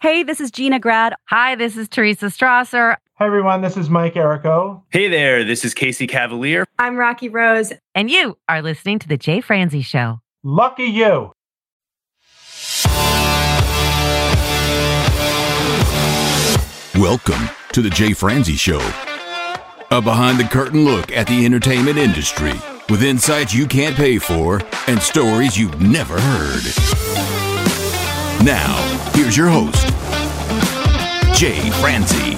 Hey, this is Gina Grad. Hi, this is Teresa Strasser. Hi, everyone. This is Mike Errico. Hey there. This is Casey Cavalier. I'm Rocky Rose. And you are listening to The Jay Franzi Show. Lucky you. Welcome to The Jay Franzi Show. A behind-the-curtain look at the entertainment industry with insights you can't pay for and stories you've never heard. Now, here's your host, Jay Franzi.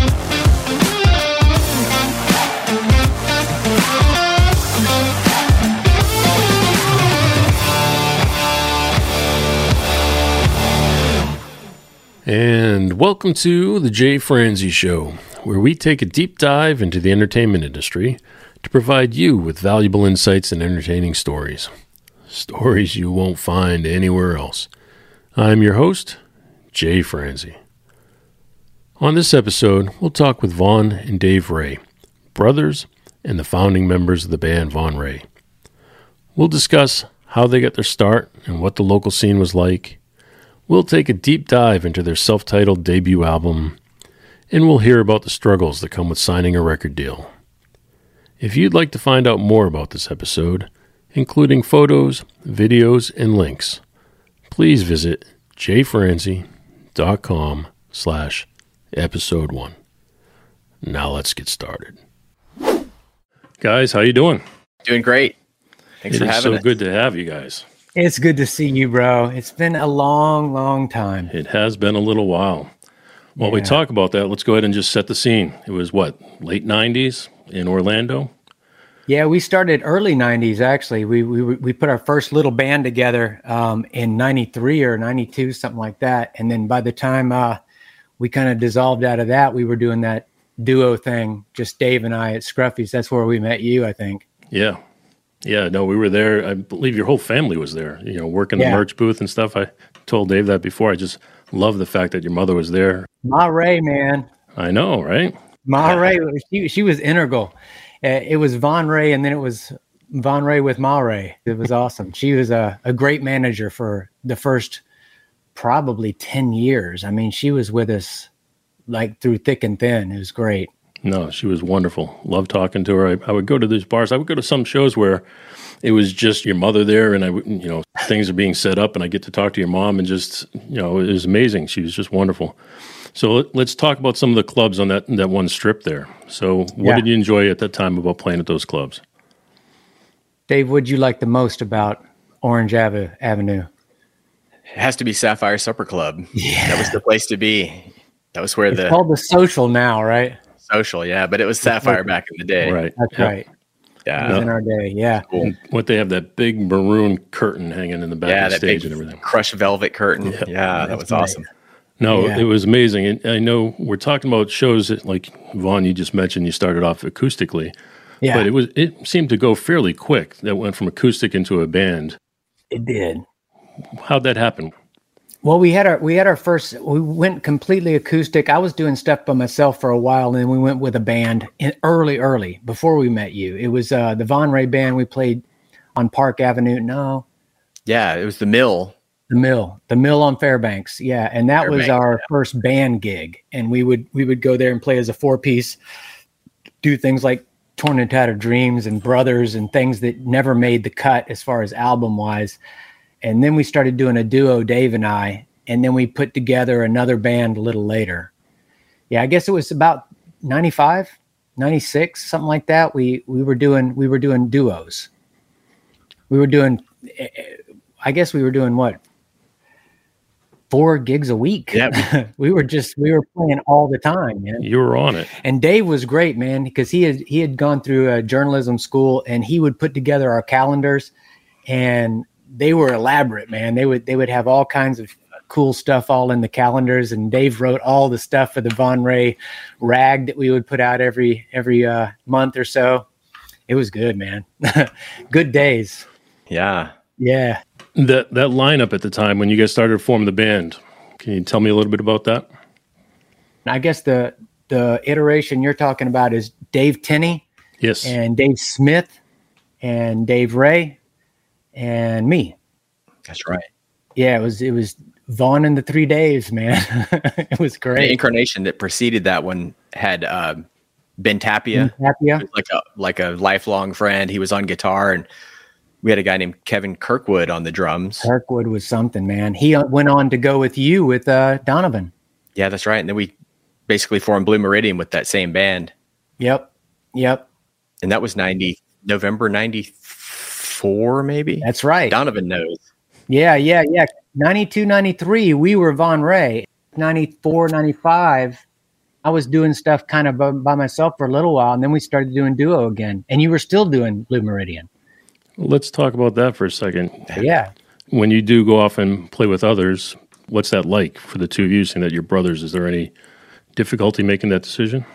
And welcome to The Jay Franzi Show, where we take a deep dive into the entertainment industry to provide you with valuable insights and entertaining stories. Stories you won't find anywhere else. I'm your host, Jay Franzi. On this episode, we'll talk with Vaughn and Dave Ray, brothers and the founding members of the band Von Ray. We'll discuss how they got their start and what the local scene was like. We'll take a deep dive into their self-titled debut album, and we'll hear about the struggles that come with signing a record deal. If you'd like to find out more about this episode, including photos, videos, and links, please visit jfranzi.com/episode 1. Now let's get started. Guys, how you doing? Doing great. Thanks for having us. It is so good to have you guys. It's good to see you, bro. It's been a long, long time. It has been a little while. While we talk about that, let's go ahead and just set the scene. It was late 90s in Orlando? Yeah, we started early 90s, actually. We put our first little band together in 93 or 92, something like that. And then by the time we kind of dissolved out of that, we were doing that duo thing, just Dave and I at Scruffy's. That's where we met you, I think. Yeah. Yeah, no, we were there. I believe your whole family was there, working the merch booth and stuff. I told Dave that before. I just love the fact that your mother was there. Ma Ray, man. I know, right? Ma Ray, she was integral. It was Von Ray, and then it was Von Ray with Ma Ray. It was awesome. She was a great manager for the first probably 10 years. I mean, she was with us like through thick and thin. It was great. No, she was wonderful. Loved talking to her. I would go to these bars. I would go to some shows where it was just your mother there, and things are being set up, and I get to talk to your mom, and just, it was amazing. She was just wonderful. So let's talk about some of the clubs on that one strip there. So what did you enjoy at that time about playing at those clubs? Dave, what'd you like the most about Orange Avenue? It has to be Sapphire Supper Club. Yeah. That was the place to be. That was where it's called the Social now, right? Social, yeah, but it was Sapphire back in the day. Right. That's right. Yeah. It was in our day, yeah. Cool. What they have, that big maroon curtain hanging in the back of the stage and everything. Crushed velvet curtain. Yeah, that was awesome. No, it was amazing. And I know we're talking about shows that, like Vaughn, you just mentioned you started off acoustically. Yeah. But it seemed to go fairly quick. That went from acoustic into a band. It did. How'd that happen? Well, we went completely acoustic. I was doing stuff by myself for a while, and then we went with a band early, before we met you. It was the Von Ray band. We played on Park Avenue. No. Yeah, it was the Mill. The Mill on Fairbanks. Yeah, and that was our first band gig. And we would go there and play as a 4-piece, do things like Torn and Tattered Dreams and Brothers and things that never made the cut as far as album-wise. And then we started doing a duo, Dave and I, and then we put together another band a little later. Yeah, I guess it was about 95, 96, something like that. We were doing duos. We were doing what? 4 gigs a week. Yeah. we were playing all the time, man. You were on it. And Dave was great, man, because he had gone through a journalism school, and he would put together our calendars, and they were elaborate, man. They would have all kinds of cool stuff all in the calendars, and Dave wrote all the stuff for the Von Ray rag that we would put out every month or so. It was good, man. Good days. Yeah. Yeah. That lineup at the time when you guys started to form the band, can you tell me a little bit about that? I guess the iteration you're talking about is Dave Tenney, yes, and Dave Smith, and Dave Ray, and me. That's right. Yeah, it was Vaughn and the 3 Daves, man. It was great. The incarnation that preceded that one had Ben Tapia. Like a lifelong friend. He was on guitar, and we had a guy named Kevin Kirkwood on the drums. Kirkwood was something, man. He went on to go with you with Donovan. Yeah, that's right. And then we basically formed Blue Meridian with that same band. Yep. And that was November 94, maybe? That's right. Donovan knows. Yeah. 92, 93, we were Von Ray. 94, 95, I was doing stuff kind of by myself for a little while, and then we started doing duo again. And you were still doing Blue Meridian. Let's talk about that for a second. Yeah. When you do go off and play with others, what's that like for the two of you, saying that you're brothers? Is there any difficulty making that decision?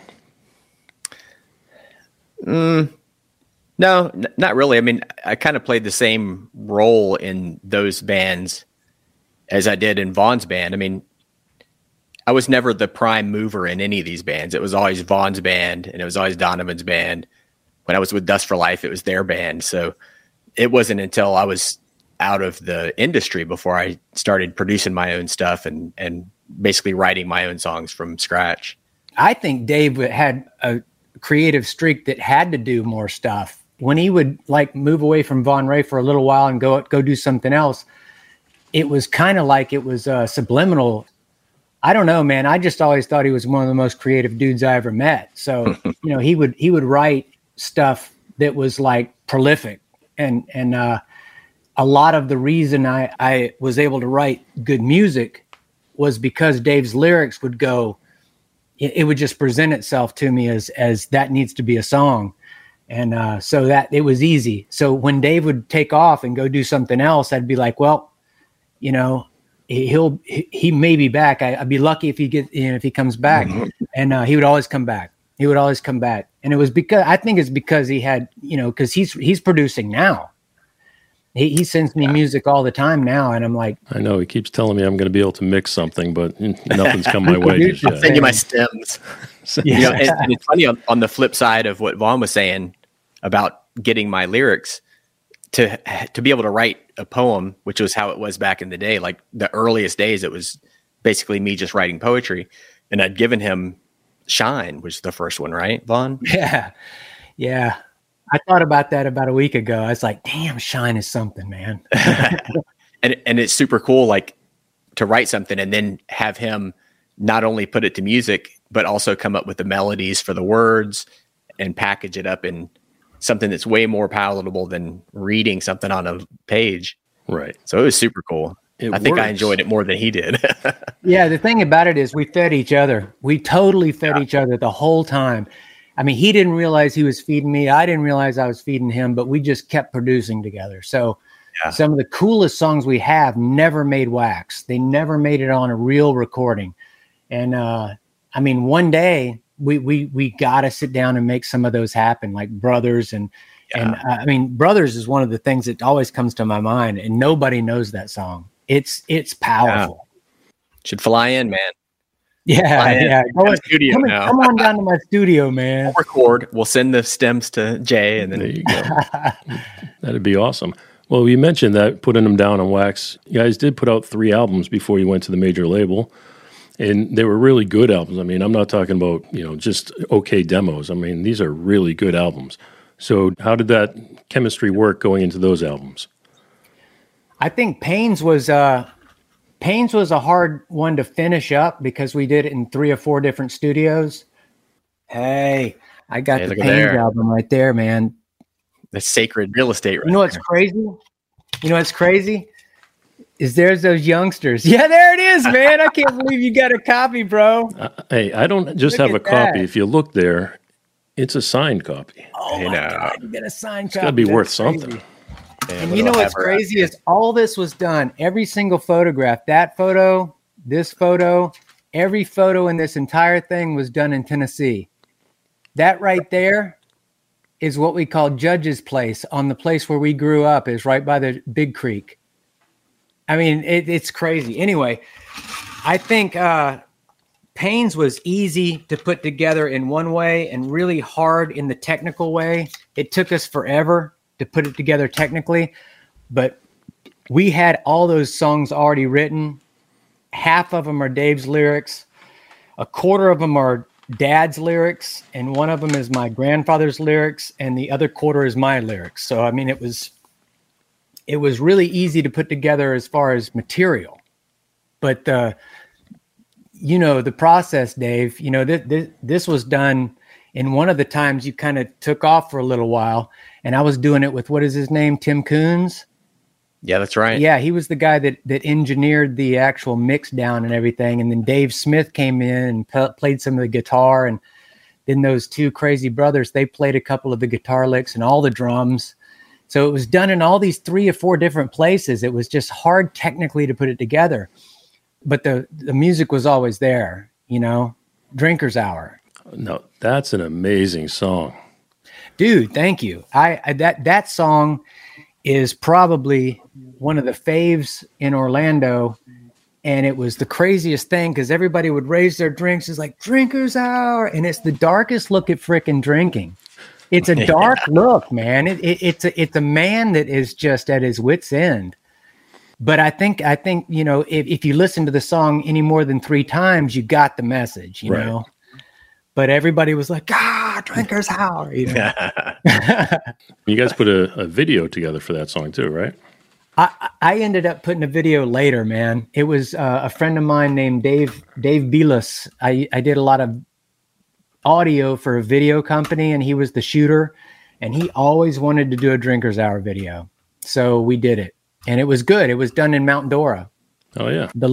No, not really. I mean, I kind of played the same role in those bands as I did in Vaughn's band. I mean, I was never the prime mover in any of these bands. It was always Vaughn's band, and it was always Donovan's band. When I was with Dust for Life, it was their band. So it wasn't until I was out of the industry before I started producing my own stuff and basically writing my own songs from scratch. I think Dave had a creative streak that had to do more stuff. When he would like move away from Von Ray for a little while and go do something else, it was kind of like it was subliminal. I don't know, man. I just always thought he was one of the most creative dudes I ever met. So, he would write stuff that was like prolific. And a lot of the reason I was able to write good music was because Dave's lyrics would go, it would just present itself to me as that needs to be a song. And so that it was easy. So when Dave would take off and go do something else, I'd be like, well, he may be back. I'd be lucky if he comes back. And he would always come back. And it was because he had, because he's producing now. He sends me music all the time now, and I'm like, I know he keeps telling me I'm going to be able to mix something, but nothing's come my way just yet. I'll send you my stems. And it's funny on the flip side of what Vaughn was saying about getting my lyrics to be able to write a poem, which was how it was back in the day. Like the earliest days, it was basically me just writing poetry, and I'd given him Shine, which is the first one, right, Vaughn? Yeah. I thought about that about a week ago. I was like, damn, Shine is something, man. and it's super cool, like to write something and then have him not only put it to music, but also come up with the melodies for the words and package it up in something that's way more palatable than reading something on a page. Right. So it was super cool. I think I enjoyed it more than he did. Yeah. The thing about it is we fed each other. We totally fed each other the whole time. I mean, he didn't realize he was feeding me. I didn't realize I was feeding him, but we just kept producing together. So some of the coolest songs we have never made wax. They never made it on a real recording. And I mean, one day we got to sit down and make some of those happen, like Brothers. And I mean, Brothers is one of the things that always comes to my mind, and nobody knows that song. It's powerful. Should fly in, man. Yeah. Studio now. Come on down to my studio, man. We'll record. We'll send the stems to Jay, and then there you go. That'd be awesome. Well, you mentioned that putting them down on wax. You guys did put out 3 albums before you went to the major label, and they were really good albums. I mean, I'm not talking about just okay demos. I mean, these are really good albums. So, how did that chemistry work going into those albums? I think Pains was a hard one to finish up because we did it in 3 or 4 different studios. Hey, I got the Pains album right there, man. That's sacred real estate, right? You know what's crazy? Is there's those youngsters. Yeah, there it is, man. I can't believe you got a copy, bro. Hey, I don't just have a copy. If you look there, it's a signed copy. Oh, my God, you got a signed copy. It's got to be worth something. And you know what's crazy is all this was done. Every single photograph, that photo, this photo, every photo in this entire thing was done in Tennessee. That right there is what we call Judge's Place. On the place where we grew up is right by the Big Creek. I mean, it's crazy. Anyway, I think Pains was easy to put together in one way and really hard in the technical way. It took us forever to put it together technically, but we had all those songs already written half of them are Dave's lyrics, a quarter of them are Dad's lyrics, and one of them is my grandfather's lyrics, and the other quarter is my lyrics. So I mean, it was really easy to put together as far as material. But the process, Dave, this was done in one of the times you kind of took off for a little while, and I was doing it with, what is his name? Tim Coons. Yeah, that's right. Yeah, he was the guy that engineered the actual mix down and everything. And then Dave Smith came in and played some of the guitar. And then those two crazy brothers, they played a couple of the guitar licks and all the drums. So it was done in all these 3 or 4 different places. It was just hard technically to put it together. But the music was always there, Drinker's Hour. No, that's an amazing song. Dude, thank you. That song is probably one of the faves in Orlando. And it was the craziest thing because everybody would raise their drinks. It's like Drinker's Hour. And it's the darkest look at frickin' drinking. It's a dark look, man. It's a man that is just at his wit's end. But I think if you listen to the song any more than 3 times, you got the message, you know. But everybody was like, Drinker's Hour. You guys put a video together for that song too, right? I ended up putting a video later, man. It was a friend of mine named Dave Belis. I did a lot of audio for a video company, and he was the shooter, and he always wanted to do a Drinker's Hour video. So we did it, and it was good. It was done in Mount Dora. Oh yeah. The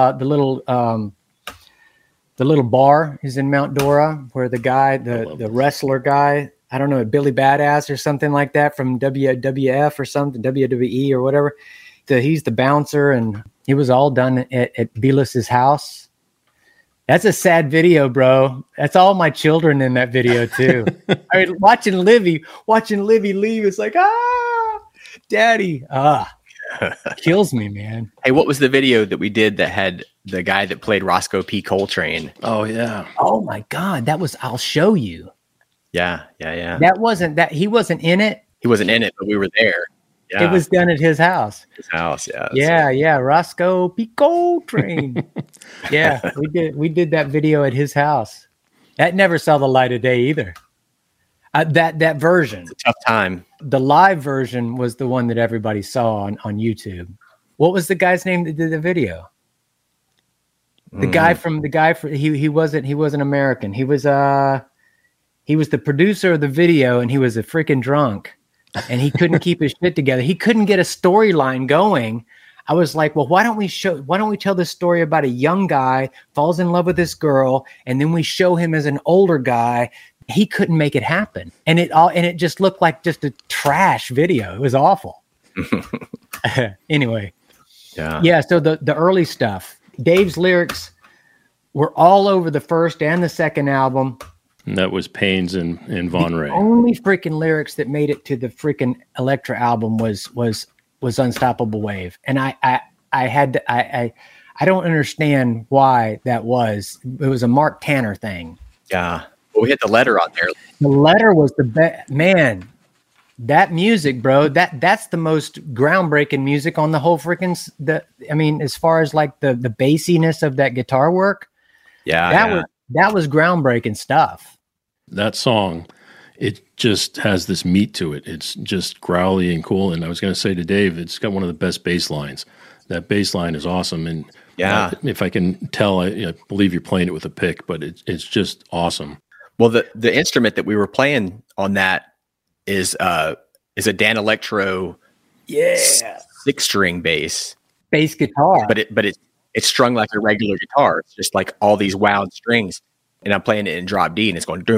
little bar is in Mount Dora where the guy, the wrestler guy, I don't know, Billy Badass or something like that from WWF or something, WWE or whatever. He's the bouncer, and it was all done at Belis's house. That's a sad video, bro. That's all my children in that video too. I mean, watching Livy leave, it's like, daddy, kills me, man. Hey, what was the video that we did that had the guy that played Roscoe P. Coltrane? Oh yeah. Oh my God, that was I'll Show You. Yeah. That wasn't that he wasn't in it. He wasn't in it, but we were there. Yeah. It was done at his house. Yeah. Roscoe P. Coltrane. Yeah, we did that video at his house. That never saw the light of day either. That version. It's a tough time. The live version was the one that everybody saw on YouTube. What was the guy's name that did the video? The guy he wasn't American. He was the producer of the video, and he was a freaking drunk, and he couldn't keep his shit together. He couldn't get a storyline going. I was like, well, why don't we tell this story about a young guy falls in love with this girl, and then we show him as an older guy. He couldn't make it happen. And it just looked like just a trash video. It was awful. Anyway. Yeah. So the early stuff, Dave's lyrics were all over the first and the second album. And that was Pains and Von Ray. The only freaking lyrics that made it to the freaking Elektra album was Unstoppable Wave. And I don't understand why that was. It was a Mark Tanner thing. Yeah. Well, we had the Letter on there. The Letter was the best. Man, that music, bro, that's the most groundbreaking music on the whole freaking, as far as like the bassiness of that guitar work. Yeah. That was groundbreaking stuff. That song, it just has this meat to it. It's just growly and cool. And I was going to say to Dave, it's got one of the best bass lines. That bass line is awesome. And if I can tell, I believe you're playing it with a pick, but it's just awesome. Well, the instrument that we were playing on that is a Dan Electro 6-string bass guitar. But it's strung like a regular guitar. It's just like all these wound strings. And I'm playing it in drop D, and it's going.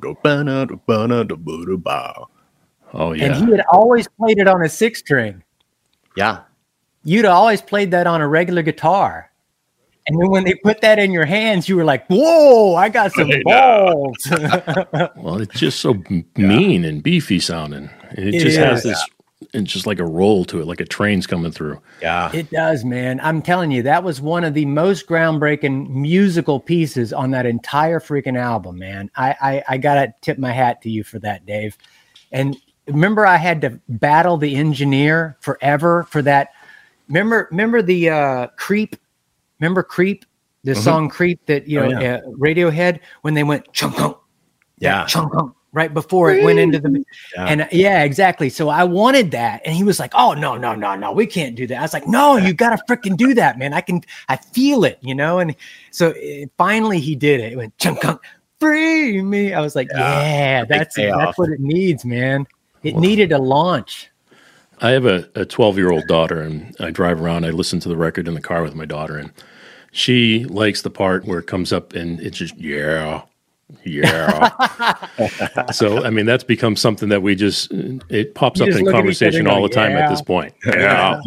Oh yeah. And he had always played it on a 6-string. Yeah. You'd always played that on a regular guitar. And then when they put that in your hands, you were like, whoa, I got some balls. Well, it's just so mean and beefy sounding. It just has this, it's just like a roll to it, like a train's coming through. Yeah. It does, man. I'm telling you, that was one of the most groundbreaking musical pieces on that entire freaking album, man. I got to tip my hat to you for that, Dave. And remember, I had to battle the engineer forever for that. Remember the Creep remember Creep, the song Creep that, Radiohead, when they went chunk, chunk, right before it went into the, and exactly. So I wanted that. And he was like, oh, no, we can't do that. I was like, no, you got to freaking do that, man. I feel it, And so finally he did it. It went chunk, free me. I was like, that's what it needs, man. It needed a launch. I have a 12-year-old daughter, and I drive around. I listen to the record in the car with my daughter, and she likes the part where it comes up and it's just, yeah. So, I mean, that's become something that it pops up in conversation all the time at this point. Yeah.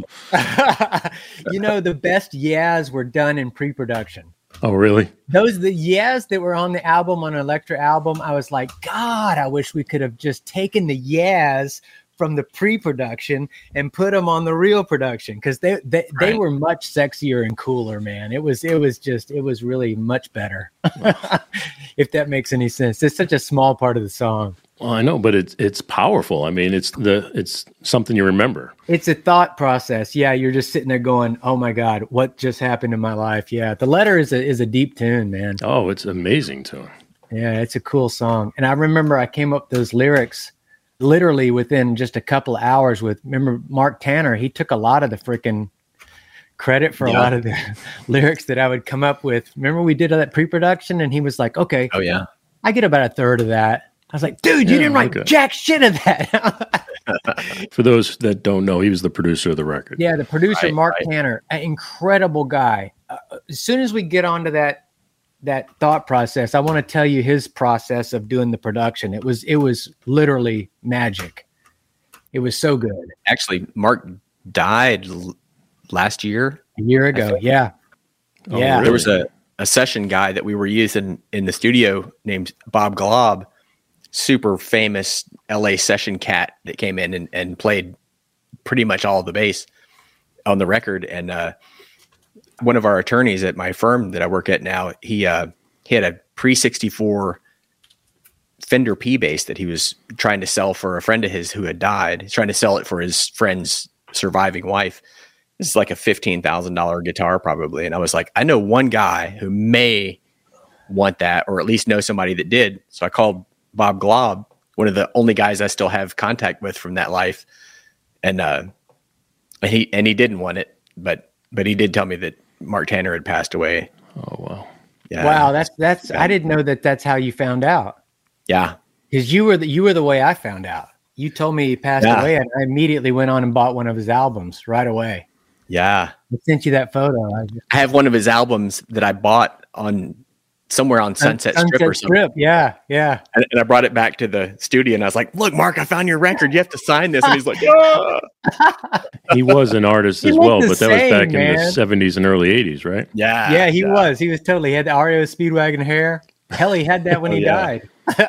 The best yeahs were done in pre-production. Oh, really? The yeahs that were on the album, on an Elektra album, I was like, God, I wish we could have just taken the yeahs from the pre-production and put them on the real production, because they were much sexier and cooler, man. It was really much better. If that makes any sense. It's such a small part of the song. Well, I know, but it's powerful. I mean, it's something you remember. It's a thought process. Yeah, you're just sitting there going, "Oh my God, what just happened in my life?" Yeah, The Letter is a deep tune, man. Oh, it's an amazing tune. Yeah, it's a cool song. And I remember I came up with those lyrics literally within just a couple of hours remember Mark Tanner. He took a lot of the freaking credit for a lot of the lyrics that I would come up with. Remember we did that pre-production and he was like, okay, oh yeah, I get about a third of that. I was like, dude, you didn't write jack shit of that. For those that don't know, he was the producer of the record. Yeah, the producer, Mark Tanner, an incredible guy. As soon as we get onto that thought process, I want to tell you his process of doing the production. It was literally magic. It was so good. Actually, Mark died last year. A year ago, yeah. Oh, really? There was a session guy that we were using in the studio named Bob Glob, super famous LA session cat that came in and played pretty much all of the bass on the record. And one of our attorneys at my firm that I work at now, he had a pre-64 Fender P bass that he was trying to sell for a friend of his who had died. He's trying to sell it for his friend's surviving wife. This is like a $15,000 guitar probably. And I was like, I know one guy who may want that, or at least know somebody that did. So I called Bob Glob, one of the only guys I still have contact with from that life. And he didn't want it, but he did tell me that Mark Tanner had passed away. Oh, wow. Yeah. Wow. That's, I didn't know that's how you found out. Yeah. Cause you were the way I found out. You told me he passed away and I immediately went on and bought one of his albums right away. Yeah. I sent you that photo. I have one of his albums that I bought somewhere on Sunset Strip or something. Yeah. Yeah. And I brought it back to the studio and I was like, look, Mark, I found your record. You have to sign this. And he's like, yeah. He was an artist as well, but that was back in the 70s and early 80s, right? Yeah. Yeah, he was. He was totally. He had the REO Speedwagon hair. Hell, he had that when he died.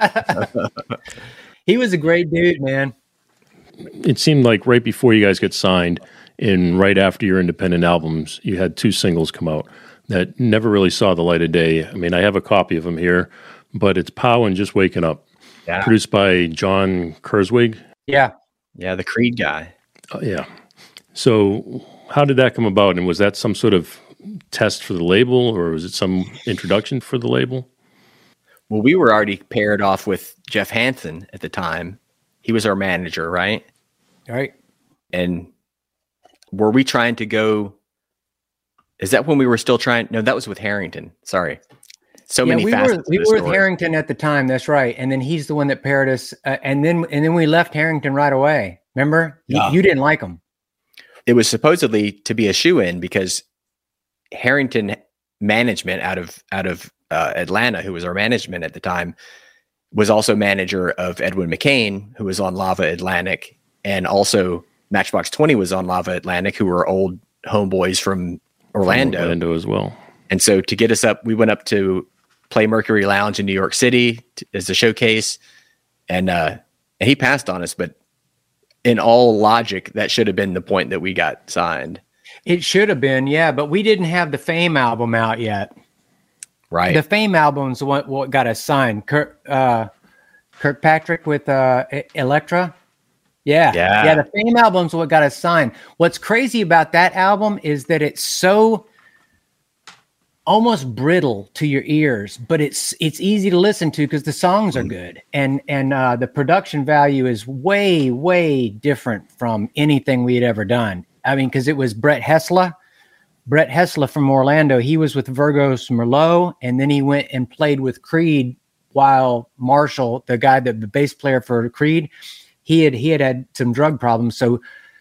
He was a great dude, man. It seemed like right before you guys get signed and right after your independent albums, you had 2 singles come out that never really saw the light of day. I mean, I have a copy of them here, but it's Pow and Just Waking Up, produced by John Kurzweg. Yeah. Yeah, the Creed guy. Yeah. So how did that come about? And was that some sort of test for the label, or was it some introduction for the label? Well, we were already paired off with Jeff Hansen at the time. He was our manager, right? Right. And were we trying to go... Is that when we were still trying? No, that was with Harrington. Sorry. Many facets. We were with Harrington at the time. That's right. And then he's the one that paired us. And then we left Harrington right away. Remember? You didn't like him. It was supposedly to be a shoe-in because Harrington management out of Atlanta, who was our management at the time, was also manager of Edwin McCain, who was on Lava Atlantic, and also Matchbox 20 was on Lava Atlantic, who were old homeboys from Orlando as well. And so to get us up, we went up to play Mercury Lounge in New York City as a showcase. And he passed on us, but in all logic, that should have been the point that we got signed. It should have been, yeah, but we didn't have the Fame album out yet. Right. The Fame album's what got us signed. Kirkpatrick with Elektra. Yeah. The Fame album's what got us signed. What's crazy about that album is that it's so almost brittle to your ears, but it's easy to listen to because the songs are good, and the production value is way different from anything we had ever done. I mean, because it was Brett Hessler from Orlando. He was with Virgos Merlot, and then he went and played with Creed. While Marshall, the bass player for Creed, he had some drug problems. So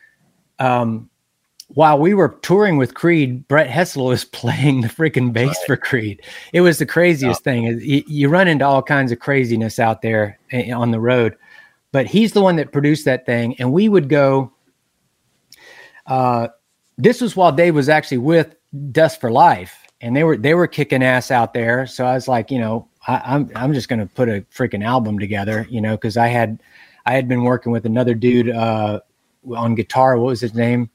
while we were touring with Creed, Brett Hessler was playing the freaking bass for Creed. It was the craziest thing. You run into all kinds of craziness out there on the road, but he's the one that produced that thing. And we would go. This was while Dave was actually with Dust for Life, and they were kicking ass out there. So I was like, I'm just going to put a freaking album together, because I had been working with another dude on guitar. What was his name?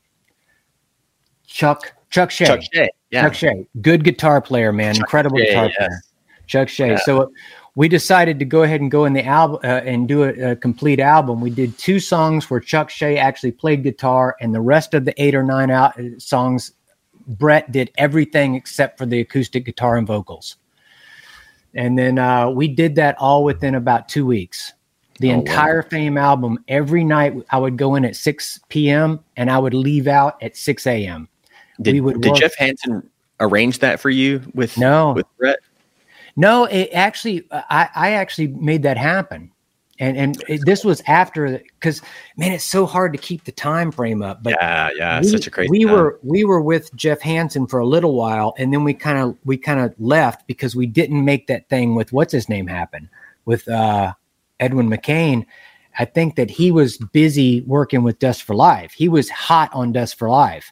Chuck Shea. Chuck Shea. Yeah. Chuck Shea. Good guitar player, man. Incredible guitar player. Chuck Shea. Yeah. So we decided to go ahead and go in the album and do a complete album. We did 2 songs where Chuck Shea actually played guitar, and the rest of the 8 or 9 songs, Brett did everything except for the acoustic guitar and vocals. And then we did that all within about 2 weeks. The entire Fame album, every night I would go in at 6 p.m. and I would leave out at 6 a.m. Did Jeff Hansen arrange that for you with Brett? No, it actually, I actually made that happen. This was after, because man, it's so hard to keep the time frame up. But it's such a crazy time. We were with Jeff Hansen for a little while, and then we kind of left because we didn't make that thing with what's his name happen with Edwin McCain. I think that he was busy working with Dust for Life. He was hot on Dust for Life,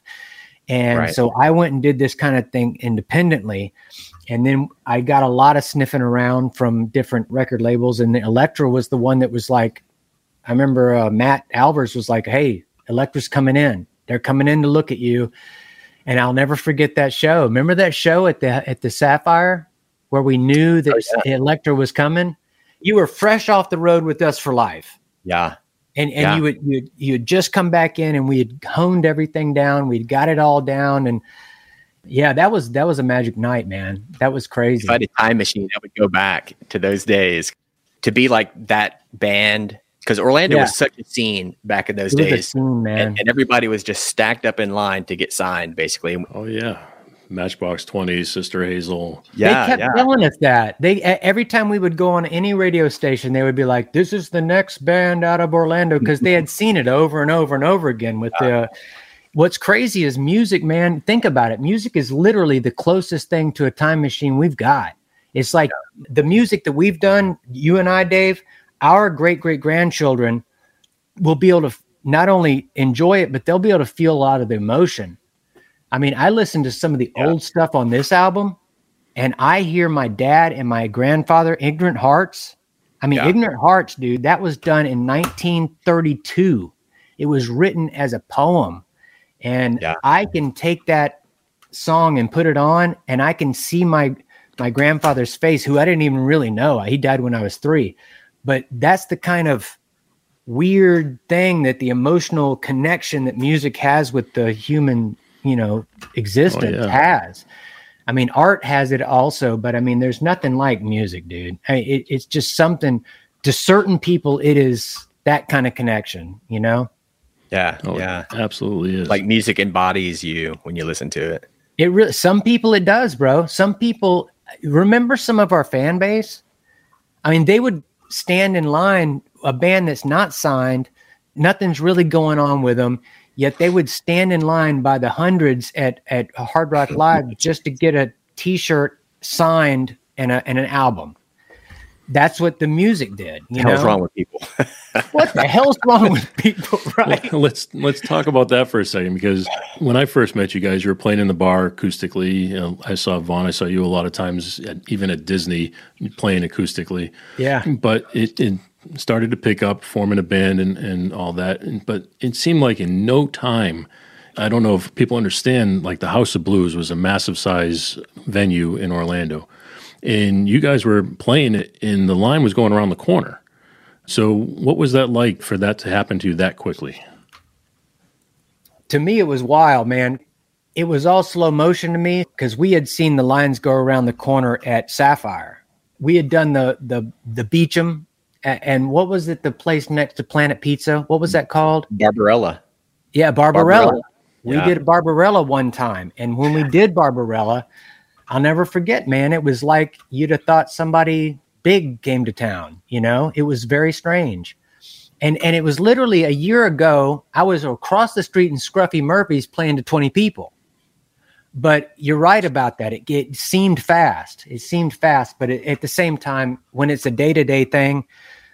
and so I went and did this kind of thing independently. And then I got a lot of sniffing around from different record labels, and Elektra was the one that was like, I remember Matt Albers was like, "Hey, Elektra's coming in. They're coming in to look at you." And I'll never forget that show. Remember that show at the Sapphire where we knew that Elektra was coming? You were fresh off the road with Dust for Life. Yeah. And you had just come back in, and we had honed everything down. We'd got it all down, and yeah, that was a magic night, man. That was crazy. If I had a time machine, I would go back to those days to be like that band, because Orlando was such a scene back in those days. A scene, man. And everybody was just stacked up in line to get signed, basically. Oh yeah, Matchbox 20, Sister Hazel. Yeah, they kept telling us that. Every time we would go on any radio station, they would be like, "This is the next band out of Orlando," because they had seen it over and over and over again with the. What's crazy is music, man. Think about it. Music is literally the closest thing to a time machine we've got. It's like the music that we've done, you and I, Dave, our great-great-grandchildren will be able to not only enjoy it, but they'll be able to feel a lot of the emotion. I mean, I listened to some of the old stuff on this album, and I hear my dad and my grandfather, Ignorant Hearts. I mean, Ignorant Hearts, dude, that was done in 1932. It was written as a poem. And I can take that song and put it on, and I can see my grandfather's face, who I didn't even really know. He died when I was 3. But that's the kind of weird thing that the emotional connection that music has with the human, existence has. I mean, art has it also, but I mean, there's nothing like music, dude. It's just something to certain people. It is that kind of connection, Yeah, it absolutely is. Like music embodies you when you listen to it. It really, some people it does, bro. Some people, remember some of our fan base? I mean, they would stand in line, a band that's not signed, nothing's really going on with them, yet they would stand in line by the hundreds at Hard Rock Live just to get a T-shirt signed and an album. That's what the music did. What the hell's wrong with people? What the hell's wrong with people, right? Well, let's talk about that for a second, because when I first met you guys, you were playing in the bar acoustically. I saw Vaughn. I saw you a lot of times, even at Disney, playing acoustically. Yeah. But it started to pick up, forming a band and all that. But it seemed like in no time, I don't know if people understand, like the House of Blues was a massive size venue in Orlando. And you guys were playing it, and the line was going around the corner. So what was that like for that to happen to you that quickly? To me, it was wild, man. it was all slow motion to me because we had seen the lines go around the corner at Sapphire. We had done the Beecham, and what was it? The place next to Planet Pizza. What was that called? Barbarella. Yeah, Barbarella. We did Barbarella one time, and when we did Barbarella, I'll never forget, man. It was like you'd have thought somebody big came to town. You know, it was very strange. And it was literally a year ago, I was across the street in Scruffy Murphy's playing to 20 people. But you're right about that. It seemed fast. It seemed fast. But at the same time, when it's a day-to-day thing,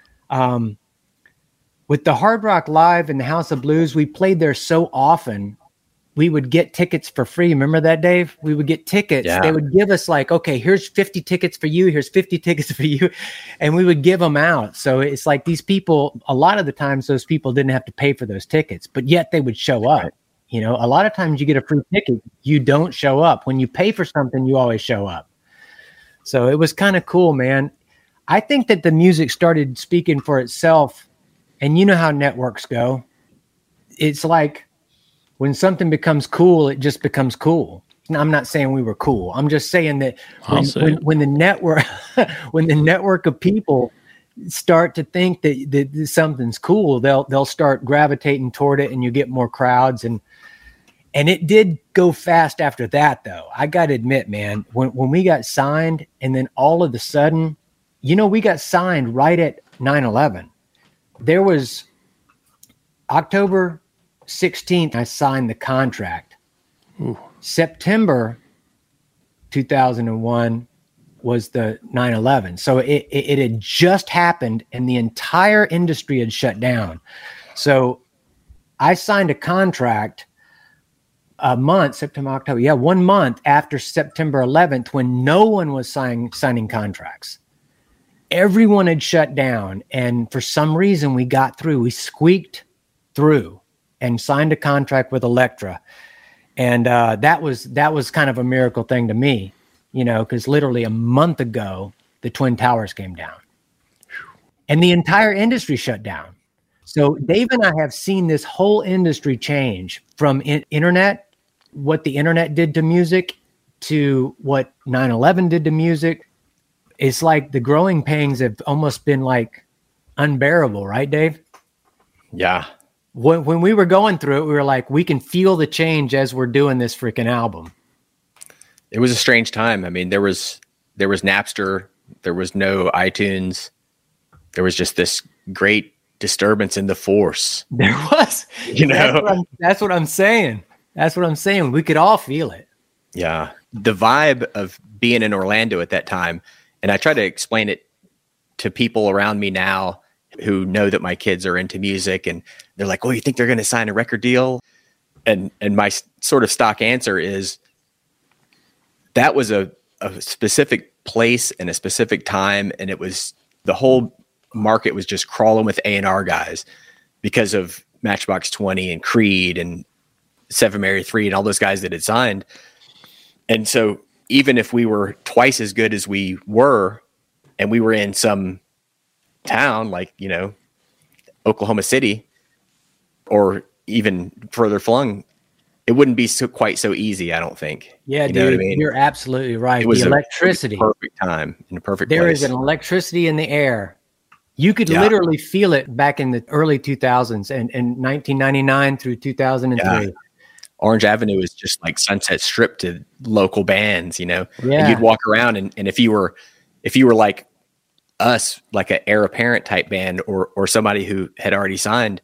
with the Hard Rock Live and the House of Blues, we played there so often. We would get tickets for free. Remember that, Dave? We would get tickets. Yeah. They would give us like, okay, here's 50 tickets for you. Here's 50 tickets for you. And we would give them out. So it's like these people, a lot of the times those people didn't have to pay for those tickets, but yet they would show up. You know, a lot of times you get a free ticket, you don't show up. When you pay for something, you always show up. So it was kind of cool, man. I think that the music started speaking for itself. And you know how networks go. It's like, when something becomes cool, it just becomes cool. Now, I'm not saying we were cool. I'm just saying that when the network, when the network of people start to think that something's cool, they'll start gravitating toward it, and you get more crowds. And it did go fast after that, though. I got to admit, man, when we got signed, and then all of a sudden, you know, we got signed right at 9/11. There was October 16th, I signed the contract. Ooh. September 2001 was the 9/11. So it had just happened and the entire industry had shut down. So I signed a contract a month, September, October. Yeah, 1 month after September 11th when no one was signing contracts. Everyone had shut down. And for some reason we got through. We squeaked through and signed a contract with Elektra. And that was kind of a miracle thing to me, you know, because literally a month ago, the Twin Towers came down. And the entire industry shut down. So Dave and I have seen this whole industry change from internet, what the internet did to music, to what 9/11 did to music. It's like the growing pains have almost been like unbearable, right, Dave? Yeah. When we were going through it, we were like, we can feel the change as we're doing this freaking album. It was a strange time. I mean, there was Napster, there was no iTunes, there was just this great disturbance in the force. There was, you know, that's what I'm saying. That's what I'm saying. We could all feel it. Yeah. The vibe of being in Orlando at that time. And I try to explain it to people around me now who know that my kids are into music, and they're like, "Oh, you think they're going to sign a record deal?" And my sort of stock answer is that was a specific place and a specific time, and it was the whole market was just crawling with A&R guys because of Matchbox 20 and Creed and Seven Mary 3 and all those guys that had signed. And so even if we were twice as good as we were, and we were in some town like, you know, Oklahoma City or even further flung, it wouldn't be quite so easy, I don't think. Yeah, you know what I mean? You're absolutely right. It was the electricity. Perfect time in a perfect place. There is an electricity in the air. You could literally feel it back in the early 2000s and 1999 through 2003. Yeah. Orange Avenue is just like Sunset Strip to local bands, you know. Yeah. And you'd walk around and if you were like us, like an heir apparent type band or somebody who had already signed,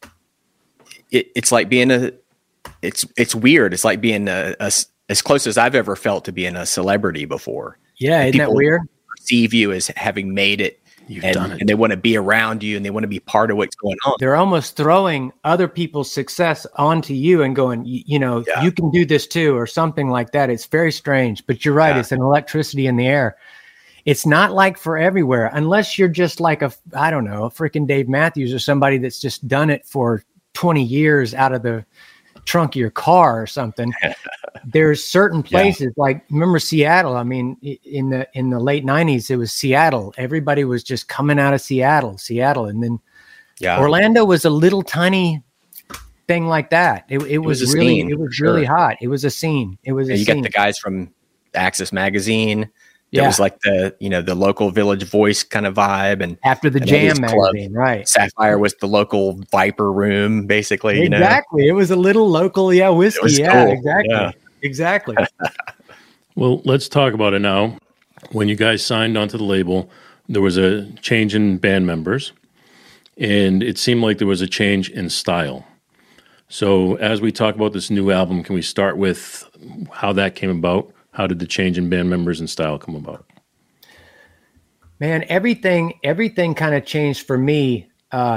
it's like being it's weird. It's like being as close as I've ever felt to being a celebrity before. Yeah, isn't that weird? Perceive you as having made it. You've done it. And they want to be around you and they want to be part of what's going on. They're almost throwing other people's success onto you and going, you know, you can do this too, or something like that. It's very strange, but you're right. Yeah. It's an electricity in the air. It's not like for everywhere, unless you're just like a freaking Dave Matthews or somebody that's just done it for 20 years out of the trunk of your car or something. There's certain places like, remember Seattle? I mean, in the late 90s, it was Seattle. Everybody was just coming out of Seattle. And then Orlando was a little tiny thing like that. It was really scene, it was sure. really hot. It was a scene. It was a you scene. got the guys from Axis Magazine. It Yeah. was like the local Village Voice kind of vibe, and After the and all these Jam clubs. magazine, right? Sapphire was the local Viper room, basically. Exactly. It was a little local, whiskey. It was Yeah, cool. exactly. Yeah. Exactly. Well, let's talk about it now. When you guys signed onto the label, there was a change in band members, and it seemed like there was a change in style. So as we talk about this new album, can we start with how that came about? How did the change in band members and style come about? Man, everything kind of changed for me.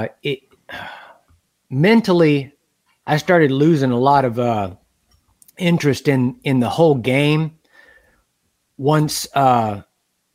Mentally, I started losing a lot of interest in the whole game once the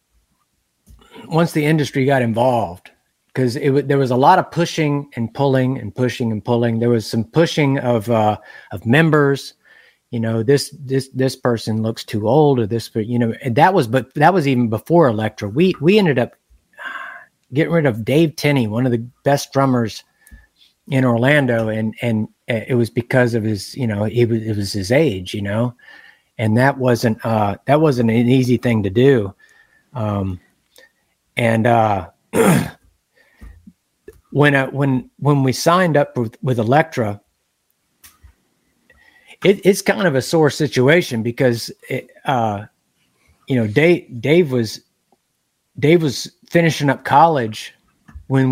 industry got involved, because there was a lot of pushing and pulling and pushing and pulling. There was some pushing of members. This person looks too old, or this, and that was even before Elektra. We ended up getting rid of Dave Tenney, one of the best drummers in Orlando, and it was because of his, it was his age, and that wasn't an easy thing to do. When we signed up with Elektra, it's kind of a sore situation, because Dave was finishing up college when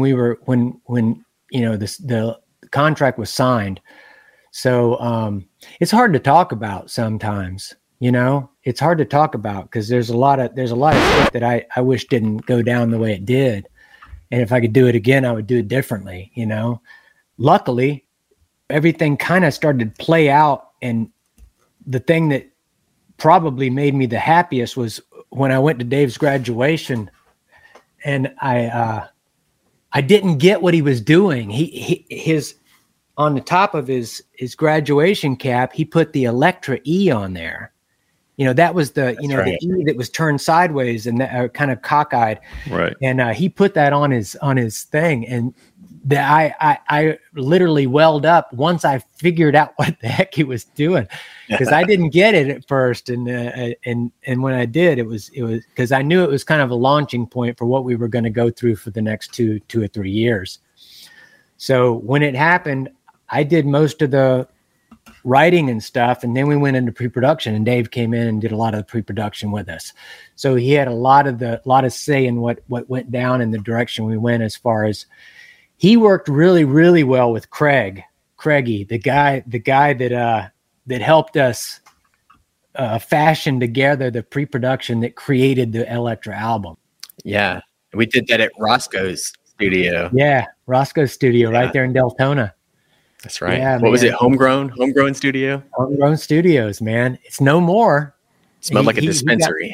the contract was signed. So it's hard to talk about sometimes. It's hard to talk about, because there's a lot of shit that I wish didn't go down the way it did. And if I could do it again, I would do it differently. Luckily, everything kind of started to play out. And the thing that probably made me the happiest was when I went to Dave's graduation, and I didn't get what he was doing. His on the top of his graduation cap, he put the Elektra E on there. That was the right. the E that was turned sideways and kind of cockeyed. Right. And he put that on his thing, and I literally welled up once I figured out what the heck he was doing, because I didn't get it at first, and when I did, it was because I knew it was kind of a launching point for what we were going to go through for the next two or 3 years. So when it happened, I did most of the writing and stuff, and then we went into pre-production, and Dave came in and did a lot of the pre-production with us. So he had a lot of say in what went down in the direction we went. As far as he worked really, really well with Craigie, the guy that helped us fashion together the pre-production that created the Elektra album. Yeah, we did that at Roscoe's studio. Yeah, Roscoe's studio, right there in Deltona. That's right. Yeah, what was it? Homegrown studio? Homegrown Studios, man. It's no more. Smelled like a dispensary.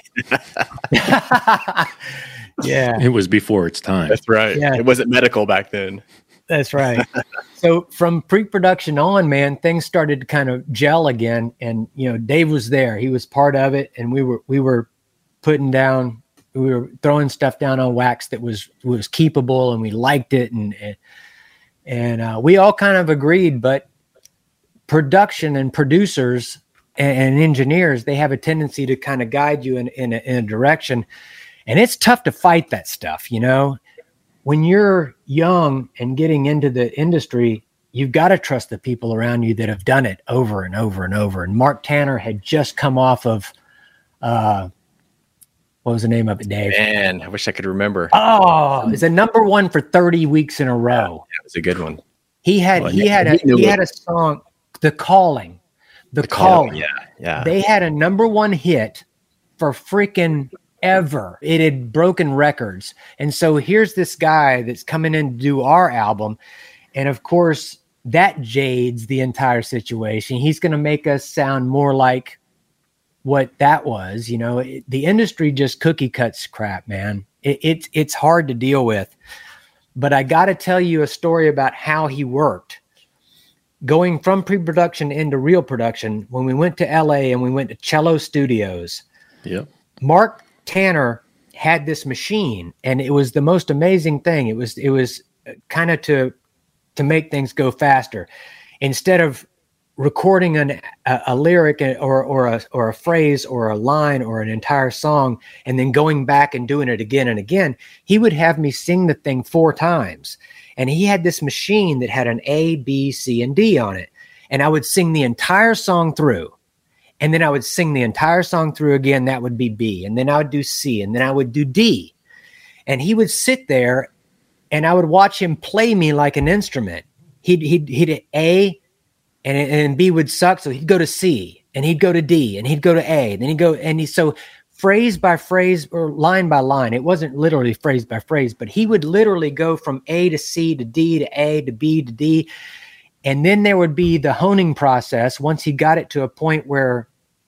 Yeah. It was before its time. That's right. Yeah. It wasn't medical back then. That's right. So from pre-production on, man, things started to kind of gel again. And, Dave was there. He was part of it. And we were throwing stuff down on wax that was keepable, and we liked it. And we all kind of agreed, but production and producers and engineers, they have a tendency to kind of guide you in a direction. And it's tough to fight that stuff. When you're young and getting into the industry, you've got to trust the people around you that have done it over and over and over. And Mark Tanner had just come off of, what was the name of it, Dave? Man, I wish I could remember. Oh, it's a number one for 30 weeks in a row. That was a good one. He had a song, The Calling. The Calling. Yeah. They had a number one hit for freaking ever. It had broken records. And so here's this guy that's coming in to do our album. And of course, that jades the entire situation. He's going to make us sound more like what that was. The industry just cookie cuts crap, man. It's hard to deal with. But I got to tell you a story about how he worked. Going from pre-production into real production, when we went to LA and we went to Cello Studios, Mark Tanner had this machine, and it was the most amazing thing. It was kind of to make things go faster. instead of recording a lyric or a phrase or a line or an entire song and then going back and doing it again and again, he would have me sing the thing 4 times. And he had this machine that had an A, B, C, and D on it. And I would sing the entire song through. And then I would sing the entire song through again. That would be B. And then I would do C. And then I would do D. And he would sit there and I would watch him play me like an instrument. He'd hit A, and B would suck, so he'd go to C, and he'd go to D, and he'd go to A, and then he'd go, so phrase by phrase or line by line. It wasn't literally phrase by phrase, but he would literally go from A to C to D to A to B to D, and then there would be the honing process once he got it to a point where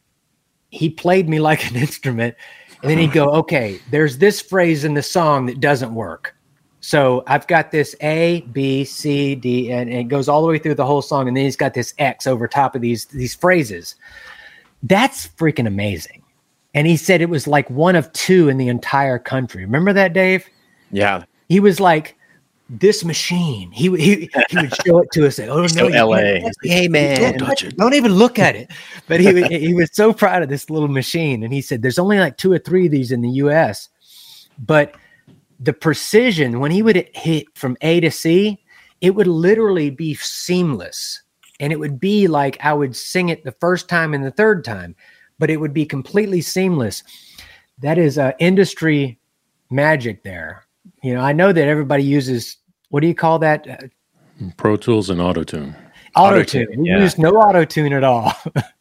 he played me like an instrument, and then he'd go, okay, there's this phrase in the song that doesn't work. So I've got this A, B, C, D, and it goes all the way through the whole song. And then he's got this X over top of these phrases. That's freaking amazing. And he said it was like one of 2 in the entire country. Remember that, Dave? Yeah. He was like, this machine. He would show it to us. And, oh, no, LA. Hey, man. Don't touch it. Don't even look at it. But he was so proud of this little machine. And he said, there's only like 2 or 3 of these in the U.S. But the precision, when he would hit from A to C, it would literally be seamless. And it would be like I would sing it the first time and the third time, but it would be completely seamless. That is industry magic there. You know, I know that everybody uses, what do you call that? Pro Tools and Auto-Tune. Auto-Tune. We used no Auto-Tune at all.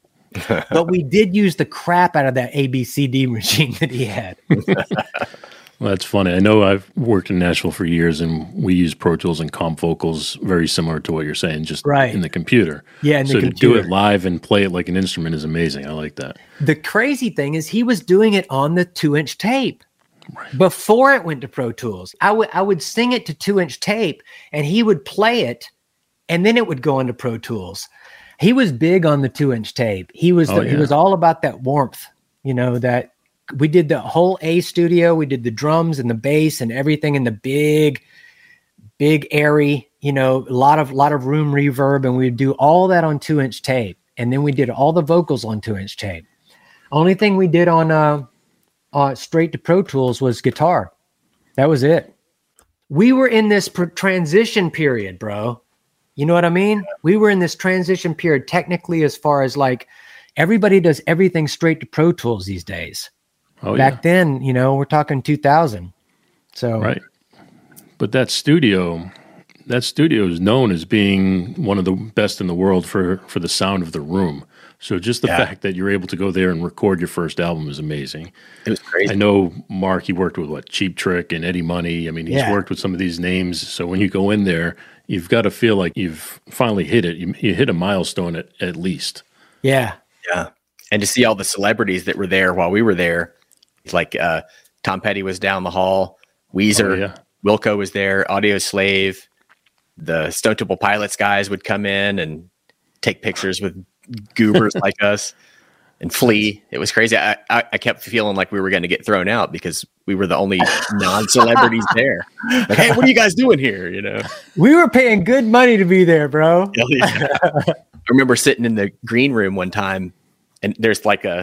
But we did use the crap out of that ABCD machine that he had. Well, that's funny. I know I've worked in Nashville for years, and we use Pro Tools and Comp Vocals, very similar to what you're saying, just in the computer. Yeah, in the computer. So to do it live and play it like an instrument is amazing. I like that. The crazy thing is he was doing it on the 2-inch tape. Right. Before it went to Pro Tools. I would sing it to 2-inch tape, and he would play it, and then it would go into Pro Tools. He was big on the 2-inch tape. He was he was all about that warmth, you know, that we did the whole A studio. We did the drums and the bass and everything in the big, airy, you know, a lot of room reverb. And we would do all that on 2-inch tape. And then we did all the vocals on 2-inch tape. Only thing we did on straight to Pro Tools was guitar. That was it. We were in this transition period, bro. You know what I mean? We were in this transition period technically, as far as like everybody does everything straight to Pro Tools these days. Back then, you know, we're talking 2000. So right. But that studio is known as being one of the best in the world for the sound of the room. So just the fact that you're able to go there and record your first album is amazing. It was crazy. I know Mark, he worked with Cheap Trick and Eddie Money. I mean, he's worked with some of these names. So when you go in there, you've got to feel like you've finally hit it. You hit a milestone at least. Yeah. Yeah. And to see all the celebrities that were there while we were there, like Tom Petty was down the hall, Weezer, Wilco was there, Audio Slave, the Stone Temple Pilots guys would come in and take pictures with goobers like us and Flea. It was crazy. I kept feeling like we were going to get thrown out because we were the only non-celebrities there. Like, hey, what are you guys doing here? You know, we were paying good money to be there, bro. I remember sitting in the green room one time, and there's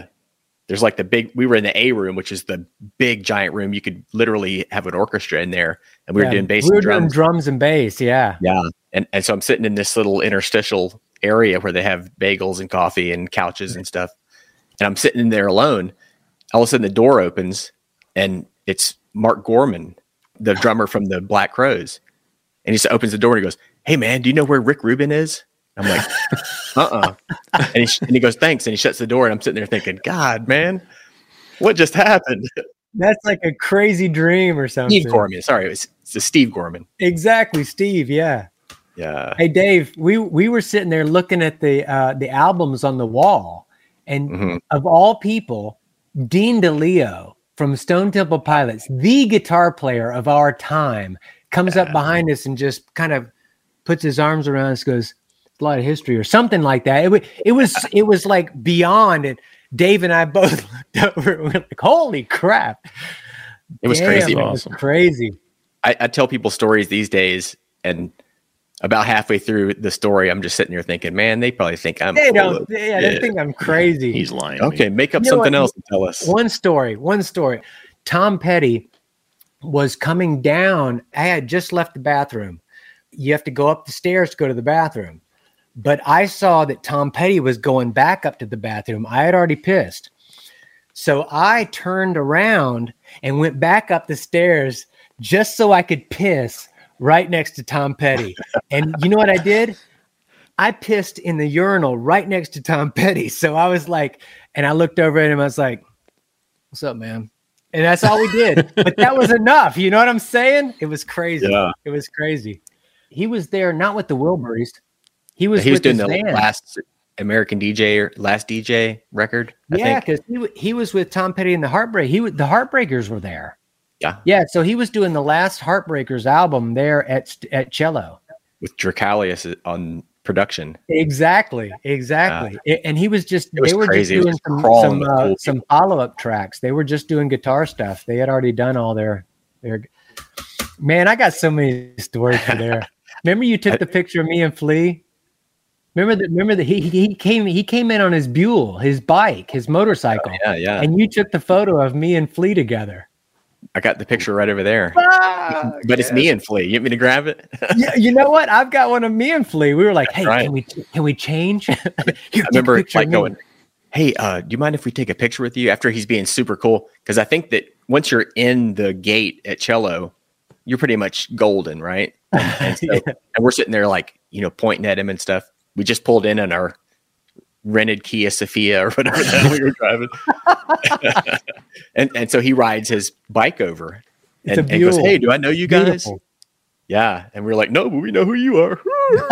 the big, we were in the A room, which is the big giant room. You could literally have an orchestra in there, and we were doing bass and drums. Drums and bass. Yeah. Yeah. And so I'm sitting in this little interstitial area where they have bagels and coffee and couches and stuff. And I'm sitting in there alone. All of a sudden the door opens and it's Mark Gorman, the drummer from the Black Crowes. And he just opens the door and he goes, "Hey man, do you know where Rick Rubin is?" I'm like, And he goes, "Thanks." And he shuts the door, and I'm sitting there thinking, God, man, what just happened? That's like a crazy dream or something. Steve Gorman. Sorry, it's Steve Gorman. Exactly. Steve. Yeah. Yeah. Hey, Dave, we were sitting there looking at the albums on the wall, and of all people, Dean DeLeo from Stone Temple Pilots, the guitar player of our time, comes up behind us and just kind of puts his arms around us, goes, "A lot of history," or something like that. It was like beyond it. Dave and I both looked over and we were like, "Holy crap!" It was crazy. It was crazy. I tell people stories these days, and about halfway through the story, I'm just sitting there thinking, man, they probably think I'm. They think I'm crazy. He's lying. Okay, make up something else and tell us. One story. Tom Petty was coming down. I had just left the bathroom. You have to go up the stairs to go to the bathroom. But I saw that Tom Petty was going back up to the bathroom. I had already pissed. So I turned around and went back up the stairs just so I could piss right next to Tom Petty. And you know what I did? I pissed in the urinal right next to Tom Petty. So I was like, and I looked over at him. I was like, what's up, man? And that's all we did. But that was enough. You know what I'm saying? It was crazy. Yeah. It was crazy. He was there, not with the Wilburys. He was doing the last American DJ or last DJ record. Yeah, because he was with Tom Petty and the the Heartbreakers were there. Yeah. So he was doing the last Heartbreakers album there at Cello with Dracalius on production. Exactly. And he was just they were crazy. Just doing some follow-up tracks. They were just doing guitar stuff. They had already done all their. Man, I got so many stories for there. Remember you took the picture of me and Flea? Remember that he came in on his Buell, his bike, his motorcycle. Yeah. And you took the photo of me and Flea together. I got the picture right over there. But it's me and Flea. You want me to grab it? Yeah, you know what? I've got one of me and Flea. We were like, hey, can we change? Here, I remember like going, hey, do you mind if we take a picture with you after he's being super cool? Because I think that once you're in the gate at Cello, you're pretty much golden, right? And we're sitting there like, pointing at him and stuff. We just pulled in on our rented Kia Sophia or whatever that we were driving. and so he rides his bike over and goes, hey, do I know you guys? Beautiful. Yeah. And we're like, no, but we know who you are.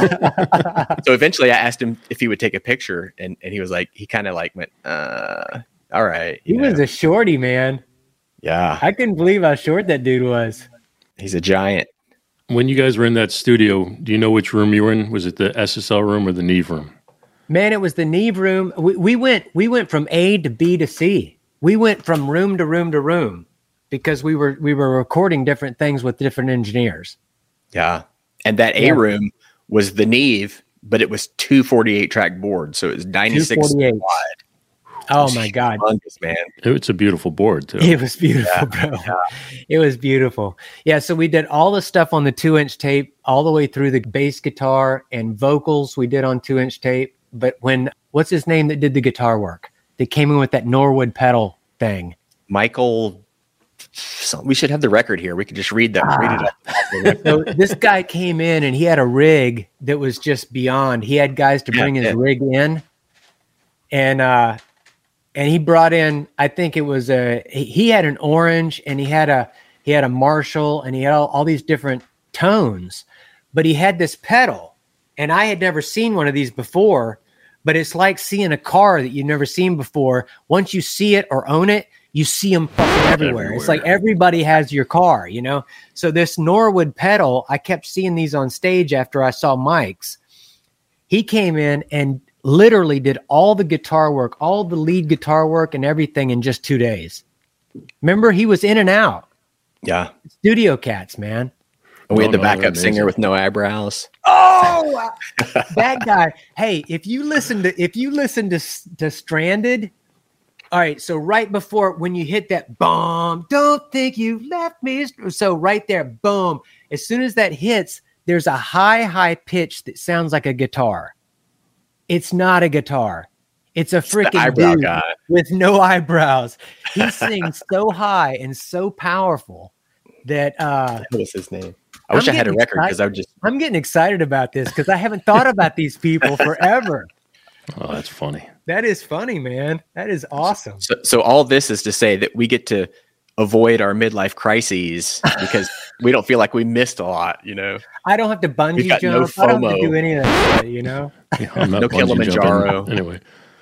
So eventually I asked him if he would take a picture and he was like, he kind of like went, all right. He was a shorty, man. Yeah. I couldn't believe how short that dude was. He's a giant. When you guys were in that studio, do you know which room you were in? Was it the SSL room or the Neve room? Man, it was the Neve room. We went from A to B to C. We went from room to room to room because we were recording different things with different engineers. Yeah. And that A room was the Neve, but it was 248 track boards. So it was 96 wide. Oh my God. Man. It's a beautiful board too. It was beautiful, bro. Yeah. It was beautiful. Yeah. So we did all the stuff on the 2-inch tape all the way through the bass guitar and vocals we did on 2-inch tape. But what's his name that did the guitar work? They came in with that Norwood pedal thing. Michael. We should have the record here. We could just read that. So this guy came in and he had a rig that was just beyond. He had guys to bring his rig in. And he brought in, I think it was he had an orange and he had a Marshall and he had all these different tones, but he had this pedal and I had never seen one of these before, but it's like seeing a car that you've never seen before. Once you see it or own it, you see them fucking everywhere. It's like everybody has your car, So this Norwood pedal, I kept seeing these on stage after I saw Mike's. He came in and literally did all the guitar work, all the lead guitar work and everything in just 2 days. Remember, he was in and out. Yeah. Studio cats, man. And we had the backup singer with no eyebrows. Oh, that guy. Hey, if you listen to Stranded, all right. So right before when you hit that boom, don't think you left me. So right there, boom. As soon as that hits, there's a high pitch that sounds like a guitar. It's not a guitar. It's a freaking dude guy with no eyebrows. He sings so high and so powerful that what was his name? I wish I had a record because I'm getting excited about this because I haven't thought about these people forever. Oh, that's funny. That is funny, man. That is awesome. So all this is to say that we get to avoid our midlife crises because we don't feel like we missed a lot, I don't have to bungee jump. No I don't have to do any of that shit, Yeah, I'm not no Kilimanjaro. Anyway.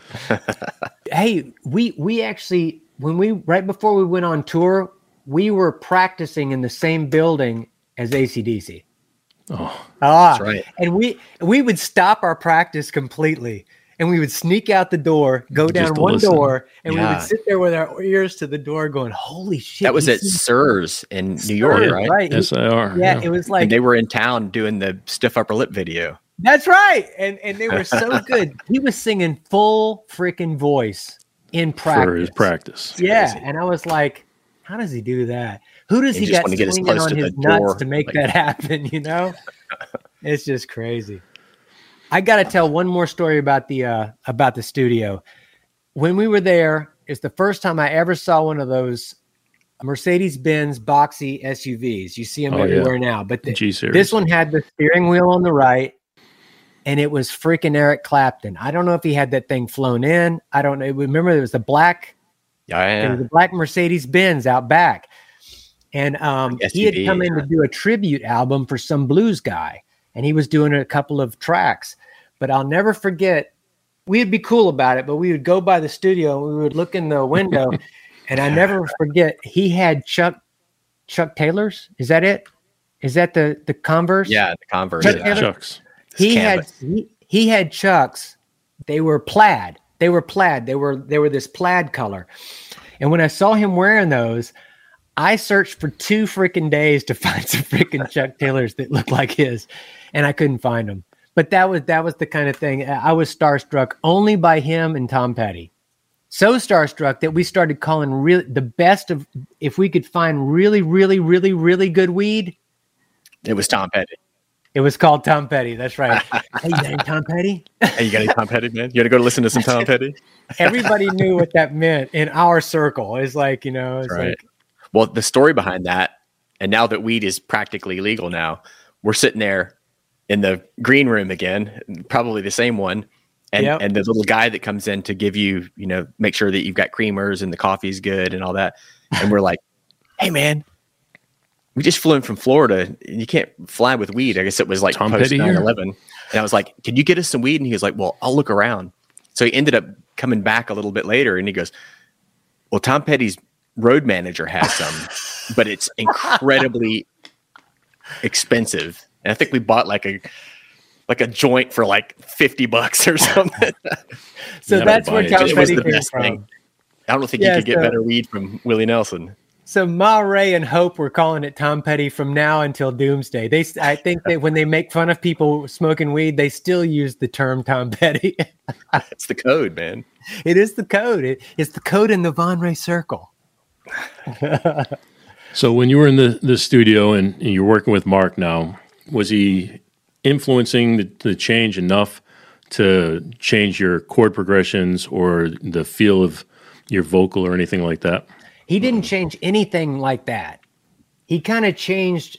Hey, we actually, right before we went on tour, we were practicing in the same building as AC/DC. Oh, that's right. And we would stop our practice completely and we would sneak out the door, go down one listen. door, and we Yeah. would sit there with our ears to the door going, holy shit. That was you at see- SIRS in New York, SIRS, right? right. SIR. Yeah, it was like, And they were in town doing the stiff upper lip video. that's right. And they were so good. He was singing full freaking voice in practice. For his practice. Yeah. Crazy. And I was like, how does he do that? Who does He he just got wanna get as swinging close on to his the nuts door, to make like- that happen? You know, it's just crazy. I got to tell one more story about the studio. When we were there, it's the first time I ever saw one of those Mercedes-Benz boxy SUVs. You see them Oh, everywhere now, but G-Series. this one had the steering wheel on the right, and it was freaking Eric Clapton. I don't know if he had that thing flown in. I don't know. Remember, there was the black. There was a black Mercedes-Benz out back. And he had SUV, come in to do a tribute album for some blues guy. And he was doing a couple of tracks. But I'll never forget, we'd be cool about it, but we would go by the studio and we would look in the window. And I never forget, he had Chuck Taylors. Is that it? Is that the Converse? Yeah, the Converse. Chuck yeah. Taylor? Chucks. He canvas. he had Chucks. They were plaid. They were this plaid color. And when I saw him wearing those, I searched for 2 freaking days to find some freaking Chuck Taylors that looked like his, and I couldn't find them. But that was the kind of thing. I was starstruck only by him and Tom Petty. So starstruck that we started calling the best of, if we could find really, really, really, really good weed, It was Tom Petty. it was called Tom Petty. That's right. Hey, you got any Tom Petty? Hey, you got any Tom Petty, man? You got to go listen to some Tom Petty? Everybody knew what that meant in our circle. It's like, you know, it's Right. like, Well, the story behind that, and now that weed is practically legal now, we're sitting there in the green room again, probably the same one. And, Yep. and the little guy that comes in to give you, make sure that you've got creamers and the coffee's good and all that. And we're like, hey, man, we just flew in from Florida. And you can't fly with weed. I guess it was like Tom post Petty here? 9/11. And I was like, can you get us some weed? And he was like, well, I'll look around. So he ended up coming back a little bit later and he goes, well, Tom Petty's road manager has some, but it's incredibly expensive. And I think we bought like a joint for like $50 or something. so Never that's buy where it. Tom It was Petty the came best from. thing. I don't think Yeah, you could get so- better weed from Willie Nelson. So Ma Ray and Hope were calling it Tom Petty from now until doomsday. I think that when they make fun of people smoking weed, they still use the term Tom Petty. It's the code, man. It is the code. It's the code in the Von Ray circle. So when you were in the studio and you're working with Mark now, was he influencing the change enough to change your chord progressions or the feel of your vocal or anything like that? He didn't change anything like that. He kind of changed.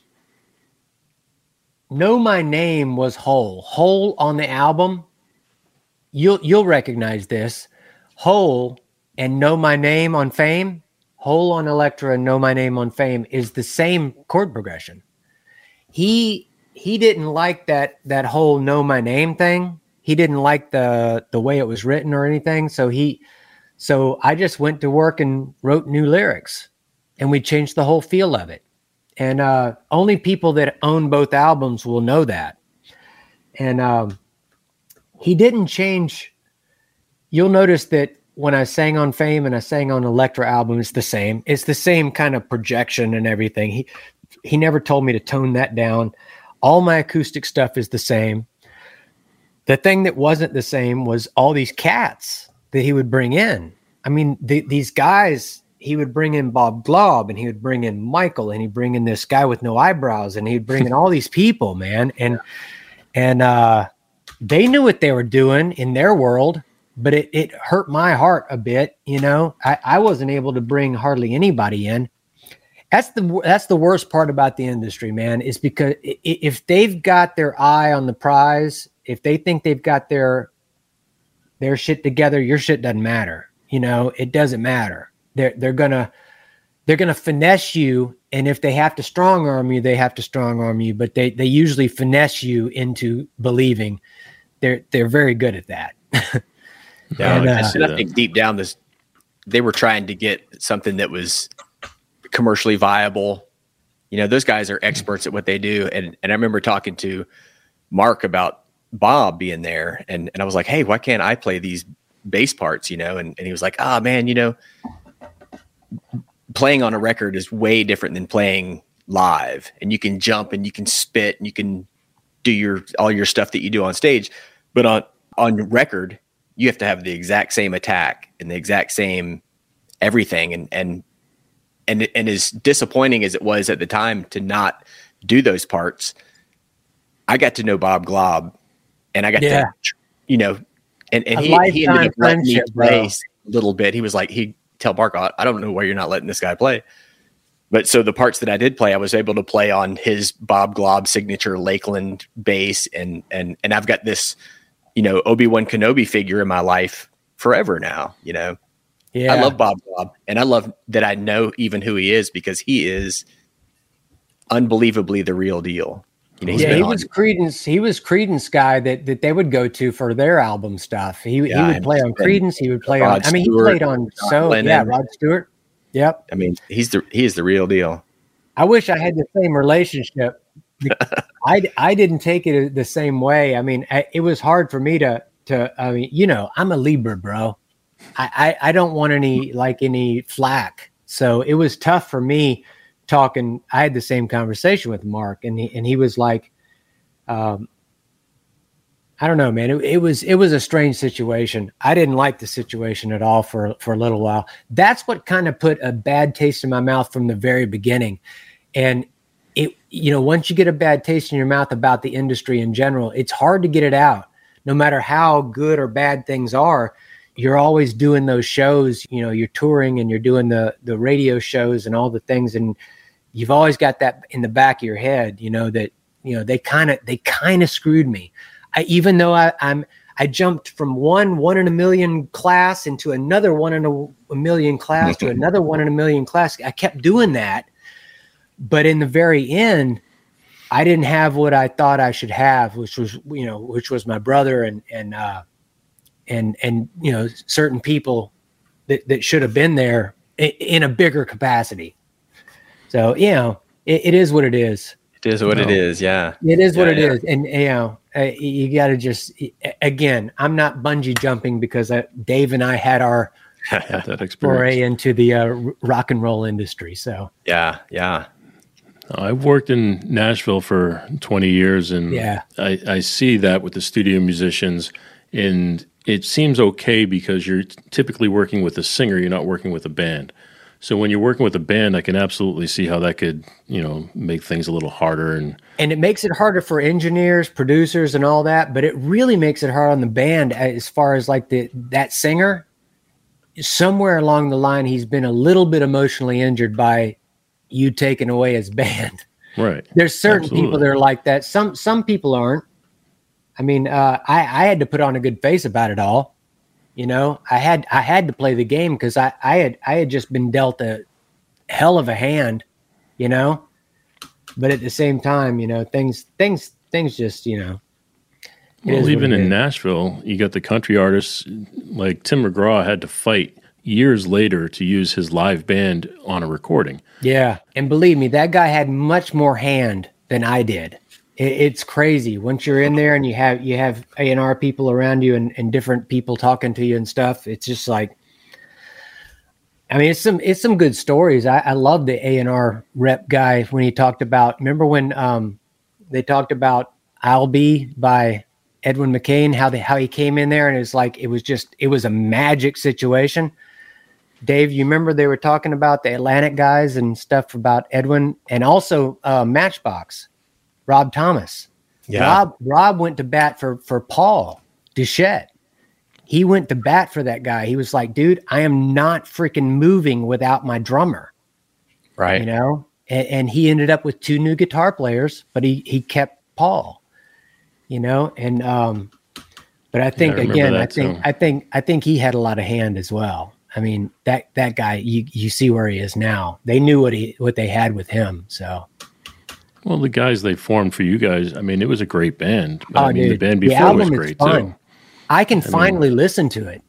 Know My Name was Hole on the album. You'll recognize this. Hole and Know My Name on Fame. Hole on Elektra and Know My Name on Fame is the same chord progression. He didn't like that whole Know My Name thing. He didn't like the way it was written or anything. So I just went to work and wrote new lyrics, and we changed the whole feel of it. And only people that own both albums will know that. And he didn't change. You'll notice that when I sang on Fame and I sang on Elektra album, it's the same. It's the same kind of projection and everything. He never told me to tone that down. All my acoustic stuff is the same. The thing that wasn't the same was all these cats that he would bring in. I mean, these guys, he would bring in Bob Glaub and he would bring in Michael and he'd bring in this guy with no eyebrows and he'd bring in all these people, man. And they knew what they were doing in their world, but it hurt my heart a bit. You know, I wasn't able to bring hardly anybody in. That's the worst part about the industry, man, is because if they've got their eye on the prize, if they think they've got their shit together, your shit doesn't matter. You know, it doesn't matter. They're gonna finesse you, and if they have to strong arm you, they have to strong arm you. But they usually finesse you into believing. They're very good at that. Yeah, And, and I think deep down, they were trying to get something that was commercially viable. You know, those guys are experts at what they do, and I remember talking to Mark about Bob being there, and I was like, hey, why can't I play these bass parts, and he was like, man, playing on a record is way different than playing live, and you can jump and you can spit and you can do all your stuff that you do on stage, but on record you have to have the exact same attack and the exact same everything, and as disappointing as it was at the time to not do those parts, I got to know Bob Glob, and I got to, and he ended up letting me play a little bit. He was like, he'd tell Mark, I don't know why you're not letting this guy play. But so the parts that I did play, I was able to play on his Bob Glob signature Lakeland bass, and I've got this, Obi-Wan Kenobi figure in my life forever now. Yeah. I love Bob Glob, and I love that I know even who he is, because he is unbelievably the real deal. He was Creedence. He was Creedence guy that they would go to for their album stuff. He would play on Creedence. He would play on. Stewart, he played on Rod Stewart. Yep. He is the real deal. I wish I had the same relationship. I didn't take it the same way. It was hard for me to. I'm a Libra, bro. I don't want any flack. So it was tough for me talking. I had the same conversation with Mark, and he was like, I don't know, man. It was a strange situation. I didn't like the situation at all for a little while. That's what kind of put a bad taste in my mouth from the very beginning. And once you get a bad taste in your mouth about the industry in general, it's hard to get it out. No matter how good or bad things are, you're always doing those shows, you're touring and you're doing the radio shows and all the things. And you've always got that in the back of your head, that, they kind of screwed me. Even though I jumped from one in a million class into another 1 in a million class to another 1 in a million class. I kept doing that. But in the very end, I didn't have what I thought I should have, which was my brother and certain people that should have been there in a bigger capacity. So, it is what it is. It is what it is. Yeah. It is what it is. And, you got to just, again, I'm not bungee jumping because Dave and I had our that experience foray into the rock and roll industry. So, yeah. I've worked in Nashville for 20 years, and I see that with the studio musicians, and it seems okay because you're typically working with a singer, you're not working with a band. So when you're working with a band, I can absolutely see how that could, make things a little harder. And it makes it harder for engineers, producers, and all that, but it really makes it hard on the band as far as like that singer. Somewhere along the line, he's been a little bit emotionally injured by you taking away his band. Right. There's certain people that are like that. Some people aren't. I had to put on a good face about it all. I had to play the game because I had just been dealt a hell of a hand, but at the same time, things just, Well, even in Nashville, you got the country artists like Tim McGraw had to fight years later to use his live band on a recording. Yeah. And believe me, that guy had much more hand than I did. It's crazy. Once you're in there and you have A&R people around you and different people talking to you and stuff, it's just like, it's some good stories. I love the A&R rep guy when he talked about, remember when they talked about I'll Be by Edwin McCain, how he came in there and it was a magic situation. Dave, you remember they were talking about the Atlantic guys and stuff about Edwin, and also Matchbox, Rob Thomas. Yeah. Rob went to bat for Paul Duchette. He went to bat for that guy. He was like, dude, I am not freaking moving without my drummer. Right. And he ended up with 2 new guitar players, but he kept Paul, and but I think I think he had a lot of hand as well. That guy, you see where he is now. They knew what they had with him. So, well, the guys they formed for you guys, it was a great band. Dude, the band before was great too. I can finally listen to it.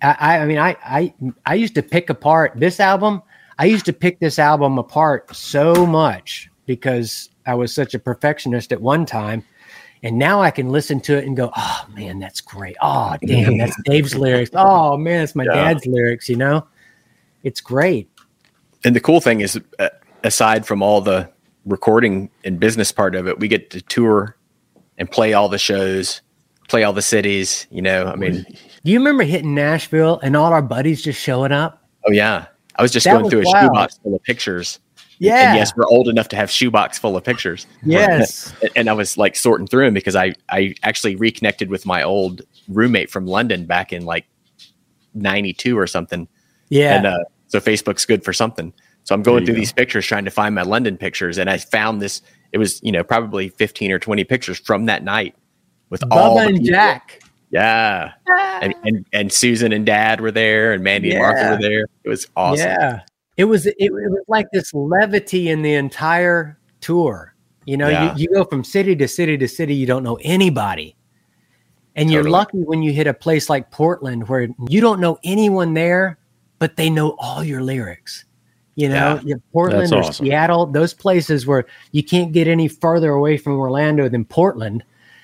I used to pick apart this album. I used to pick this album apart so much because I was such a perfectionist at one time. And now I can listen to it and go, oh man, that's great. Oh damn, that's Dave's lyrics. Oh man, it's my dad's lyrics, you know? It's great. And the cool thing is, aside from all the recording and business part of it, we get to tour and play all the shows, play all the cities, you know? I mean, do you remember hitting Nashville and all our buddies just showing up? Oh yeah. I was just going through a shoebox full of pictures. Yeah. And yes, we're old enough to have shoebox full of pictures. Yes. And I was like sorting through them because I actually reconnected with my old roommate from London back in like 92 or something. Yeah. And so Facebook's good for something. So I'm going through these pictures trying to find my London pictures. And I found this, it was, you know, probably 15 or 20 pictures from that night with all Bubba and Jack. Yeah. And Susan and Dad were there, and Mandy and Martha were there. It was awesome. Yeah. It was like this levity in the entire tour. You know, you go from city to city to city, you don't know anybody. And you're lucky when you hit a place like Portland where you don't know anyone there, but they know all your lyrics. You know, Portland or Seattle, those places where you can't get any further away from Orlando than Portland.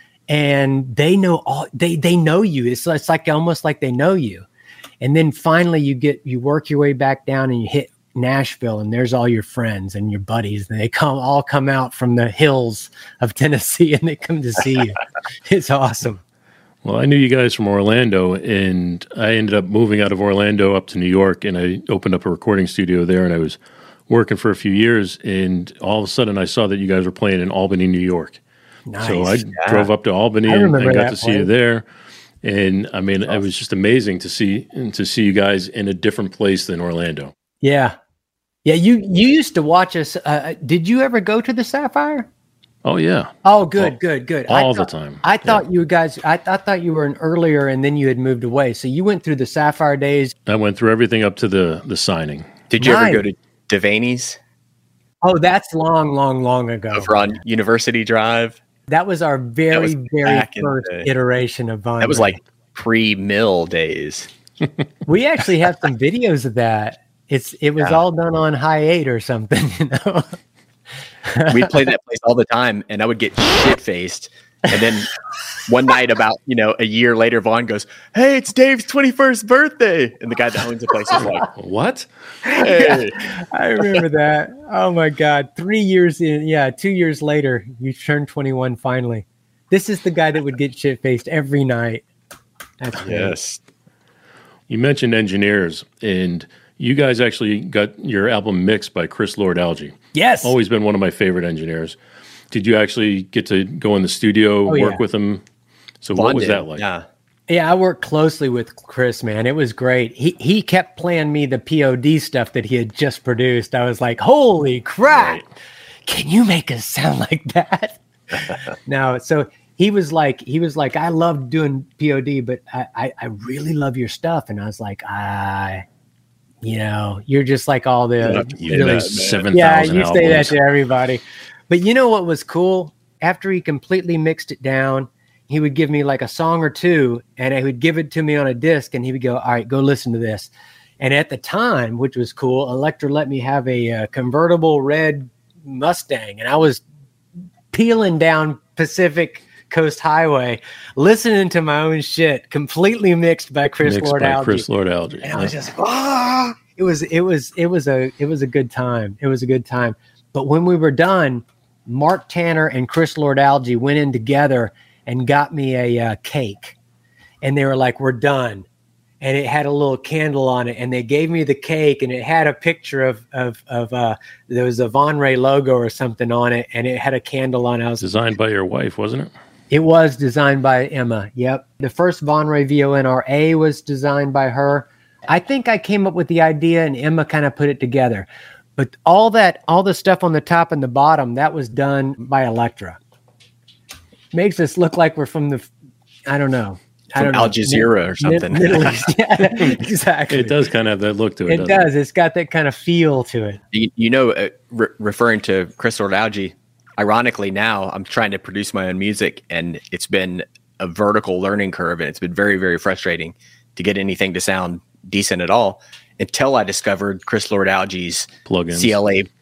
And they know they know you. It's like almost like they know you. And then finally you work your way back down and you hit Nashville, and there's all your friends and your buddies, and they all come out from the hills of Tennessee and they come to see you. It's awesome. Well, I knew you guys from Orlando, and I ended up moving out of Orlando up to New York, and I opened up a recording studio there, and I was working for a few years, and all of a sudden I saw that you guys were playing in Albany, New York. Nice. So I drove up to Albany and got to see you there. And I mean, it was just amazing to see you guys in a different place than Orlando. Yeah. Yeah. You used to watch us. Did you ever go to the Sapphire? Oh yeah. Oh, good. All the time. I thought you guys, I thought you were an earlier and then you had moved away. So you went through the Sapphire days. I went through everything up to the signing. Did you ever go to Devaney's? Oh, that's long ago. Over on University Drive. That was our very first iteration of Von. That was like pre-mill days. We actually have some videos of that. It was all done on High 8 or something, you know. We'd play that place all the time, and I would get shit-faced. And then one night, about a year later, Vaughn goes, "Hey, it's Dave's 21st birthday," and the guy that owns the place is like, "What?" Hey. Yeah, I remember that. Oh my God! 3 years in, 2 years later, you turned 21 finally. This is the guy that would get shit-faced every night. That's great. Yes. You mentioned engineers, and you guys actually got your album mixed by Chris Lord-Alge. Yes. Always been one of my favorite engineers. Did you actually get to go in the studio, work with him? So what was that like? Yeah, I worked closely with Chris, man. It was great. He kept playing me the POD stuff that he had just produced. I was like, holy crap. Right. Can you make us sound like that? No, so he was like, I love doing POD, but I really love your stuff. And I was like, you're just like all the really 7,000 you say that to everybody. But you know what was cool? After he completely mixed it down, he would give me like a song or two, and he would give it to me on a disc, and he would go, "All right, go listen to this." And at the time, which was cool, Elektra let me have a convertible red Mustang, and I was peeling down Pacific Coast Highway, listening to my own shit, completely mixed by Chris Lord-Alge. And I was just like, It was a good time. It was a good time. But when we were done, Mark Tanner and Chris Lord-Alge went in together and got me a cake. And they were like, "We're done." And it had a little candle on it. And they gave me the cake, and it had a picture of there was a Von Ray logo or something on it. And it had a candle on it. It was designed by your wife, wasn't it? It was designed by Emma. Yep. The first Von Ray VONRA was designed by her. I think I came up with the idea and Emma kind of put it together. But all the stuff on the top and the bottom, that was done by Elektra. Makes us look like we're from I don't know. Al Jazeera or something. Middle East. Yeah, exactly. It does kind of have that look to it. It does. It's got that kind of feel to it. Referring to Chris Lord-Alge, ironically now I'm trying to produce my own music, and it's been a vertical learning curve, and it's been very, very frustrating to get anything to sound decent at all until I discovered Chris Lord-Alge's plugins. CLA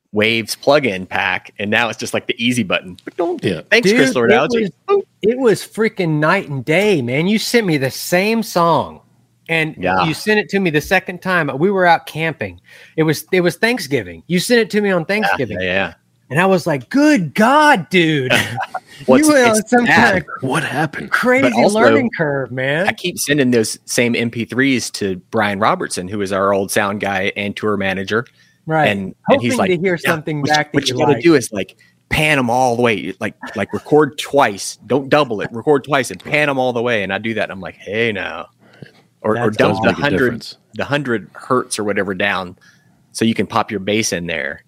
Waves plug-in pack, and now it's just like the easy button. Yeah. Thanks, Dude, Crystal Analogy. it was freaking night and day, man. You sent me the same song, and you sent it to me the second time. We were out camping. It was Thanksgiving. You sent it to me on Thanksgiving. Yeah. And I was like, "Good God, dude! Well, you went on some kind of What happened? crazy also, learning curve, man." I keep sending those same MP3s to Brian Robertson, who is our old sound guy and tour manager. Right. And Hoping he's like, to hear something back what that you you got to like. do is like pan them all the way, like record twice. Don't double it. Record twice and pan them all the way. And I do that. And I'm like, hey, now, or That dump does the make a 100 hertz or whatever down, so you can pop your bass in there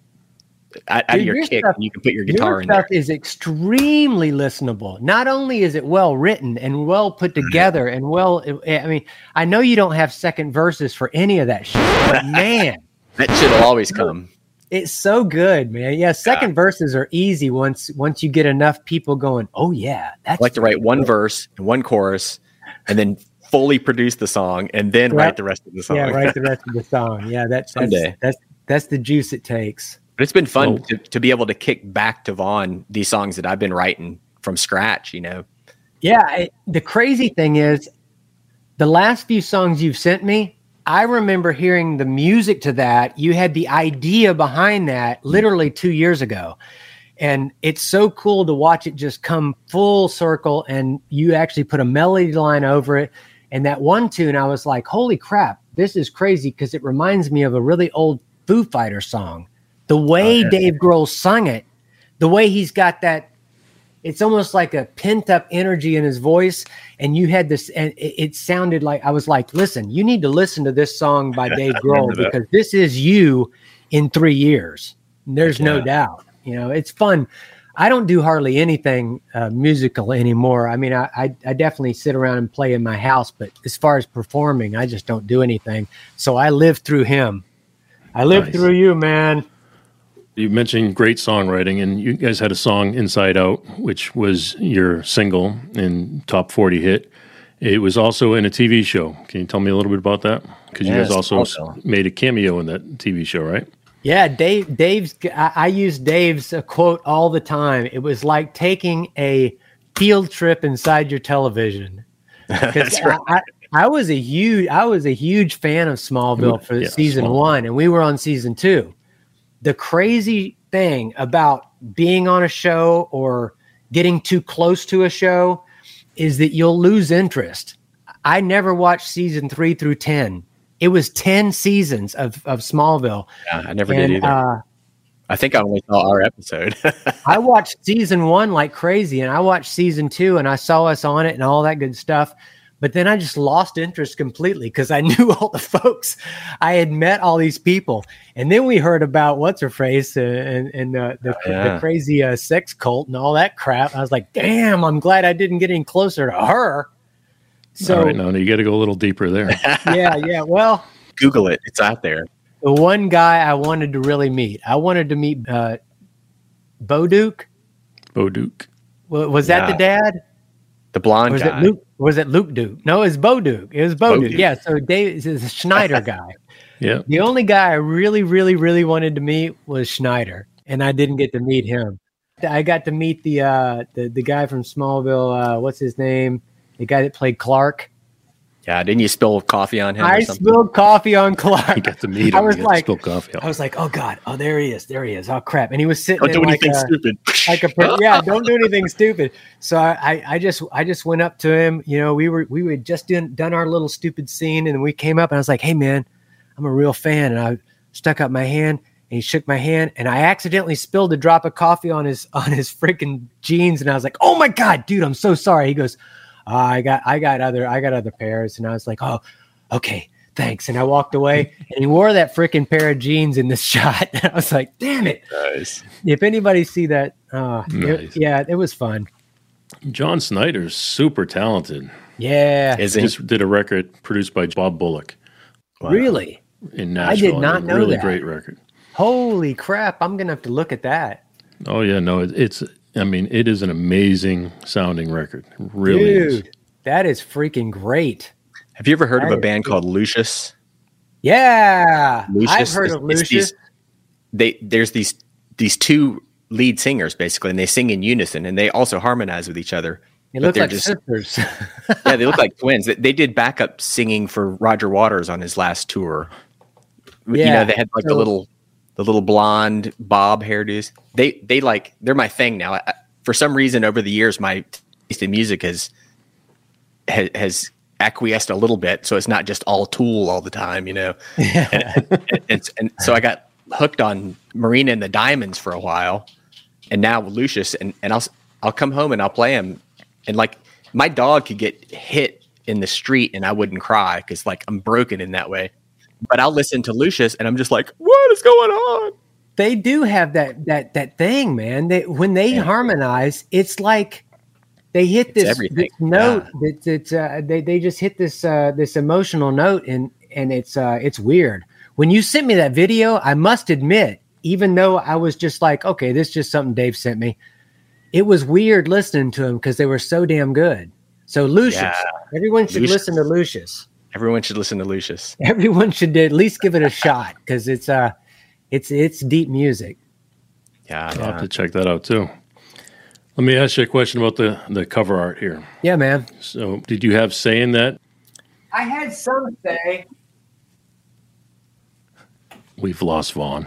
out of your kick. Stuff, and you can put your guitar in there. Your stuff is extremely listenable. Not only is it well written and well put together and well, I mean, I know you don't have second verses for any of that shit, but man. That shit will always come. It's so good, man. Yeah, second verses are easy once you get enough people going, oh, yeah. That's I like to write one verse and one chorus and then fully produce the song and then write the rest of the song. Yeah, write the rest of the song. Yeah, that's the juice it takes. But it's been fun to be able to kick back to Vaughn these songs that I've been writing from scratch, you know? Yeah, the crazy thing is the last few songs you've sent me, I remember hearing the music to that. You had the idea behind that literally 2 years ago. And it's so cool to watch it just come full circle, and you actually put a melody line over it. And that one tune, I was like, holy crap, this is crazy, because it reminds me of a really old Foo Fighters song. The way Dave Grohl sung it, the way he's got that, it's almost like a pent-up energy in his voice. And you had this, and it sounded like, I was like, listen, you need to listen to this song by Dave Grohl, because this is you in 3 years. There's no doubt. You know, it's fun. I don't do hardly anything musical anymore. I mean, I definitely sit around and play in my house, but as far as performing, I just don't do anything. So I live through him. I live through you, man. You mentioned great songwriting, and you guys had a song, Inside Out, which was your single and top 40 hit. It was also in a TV show. Can you tell me a little bit about that? Because you guys also made a cameo in that TV show, right? Yeah, Dave's. I use Dave's quote all the time. It was like taking a field trip inside your television. That's right. I was a huge fan of Smallville for season 1, and we were on season 2. The crazy thing about being on a show or getting too close to a show is that you'll lose interest. I never watched season 3 through 10. It was 10 seasons of Smallville. Yeah, I never did either. I think I only saw our episode. I watched season 1 like crazy, and I watched season 2, and I saw us on it and all that good stuff. But then I just lost interest completely, because I knew all the folks. I had met all these people. And then we heard about what's-her-face and the crazy sex cult and all that crap. I was like, damn, I'm glad I didn't get any closer to her. So, all right, no, you got to go a little deeper there. Yeah. Well, Google it. It's out there. The one guy I wanted to really meet. I wanted to meet Bo Duke. Bo Duke. Was that the dad? The blonde guy. Was it Luke Duke? No, it's Bo Duke. It was Bo Duke. Yeah, so Dave is a Schneider guy. Yeah. The only guy I really, really, really wanted to meet was Schneider, and I didn't get to meet him. I got to meet the guy from Smallville. What's his name? The guy that played Clark. Yeah, didn't you spill coffee on him? I spilled coffee on Clark. You got to meet him. I was like, spill coffee on. I was like, oh God, oh there he is. Oh crap! And he was sitting. Don't do anything stupid. Don't do anything stupid. So I just went up to him. You know, we had just done our little stupid scene, and we came up, and I was like, hey man, I'm a real fan, and I stuck up my hand, and he shook my hand, and I accidentally spilled a drop of coffee on his freaking jeans, and I was like, oh my God, dude, I'm so sorry. He goes, I got other pairs, and I was like, oh, okay, thanks. And I walked away, and he wore that freaking pair of jeans in this shot. And I was like, damn it. Nice. If anybody see that, nice. It was fun. John Snyder's super talented. Yeah. He just did a record produced by Bob Bullock. Wow. Really? In Nashville. I did not know really that. Great record. Holy crap. I'm going to have to look at that. Oh, yeah. No, it is an amazing sounding record. It really is. That is freaking great. Have you ever heard of a band called Lucius? Yeah. Lucius, I've heard of Lucius. There's these these two lead singers basically, and they sing in unison, and they also harmonize with each other. They look like sisters. Yeah, they look like twins. They did backup singing for Roger Waters on his last tour. Yeah. You know, they had like the little blonde bob hairdos. They're my thing now. For some reason, over the years, my taste in music has acquiesced a little bit, so it's not just all Tool all the time, you know. Yeah. And so I got hooked on Marina and the Diamonds for a while, and now Lucius, and I'll come home and I'll play him, and like my dog could get hit in the street and I wouldn't cry because like I'm broken in that way, but I'll listen to Lucius and I'm just like, what is going on? They do have that thing, man. When they harmonize, it's like they hit this note. Yeah. They just hit this emotional note, and it's weird. When you sent me that video, I must admit, even though I was just like, okay, this is just something Dave sent me, it was weird listening to them because they were so damn good. So Lucius, everyone should listen to Lucius. Everyone should listen to Lucius. Everyone should at least give it a shot because it's deep music. Yeah, I'll have to check that out too. Let me ask you a question about the cover art here. Yeah, man. So did you have say in that? I had some say. We've lost Vaughn.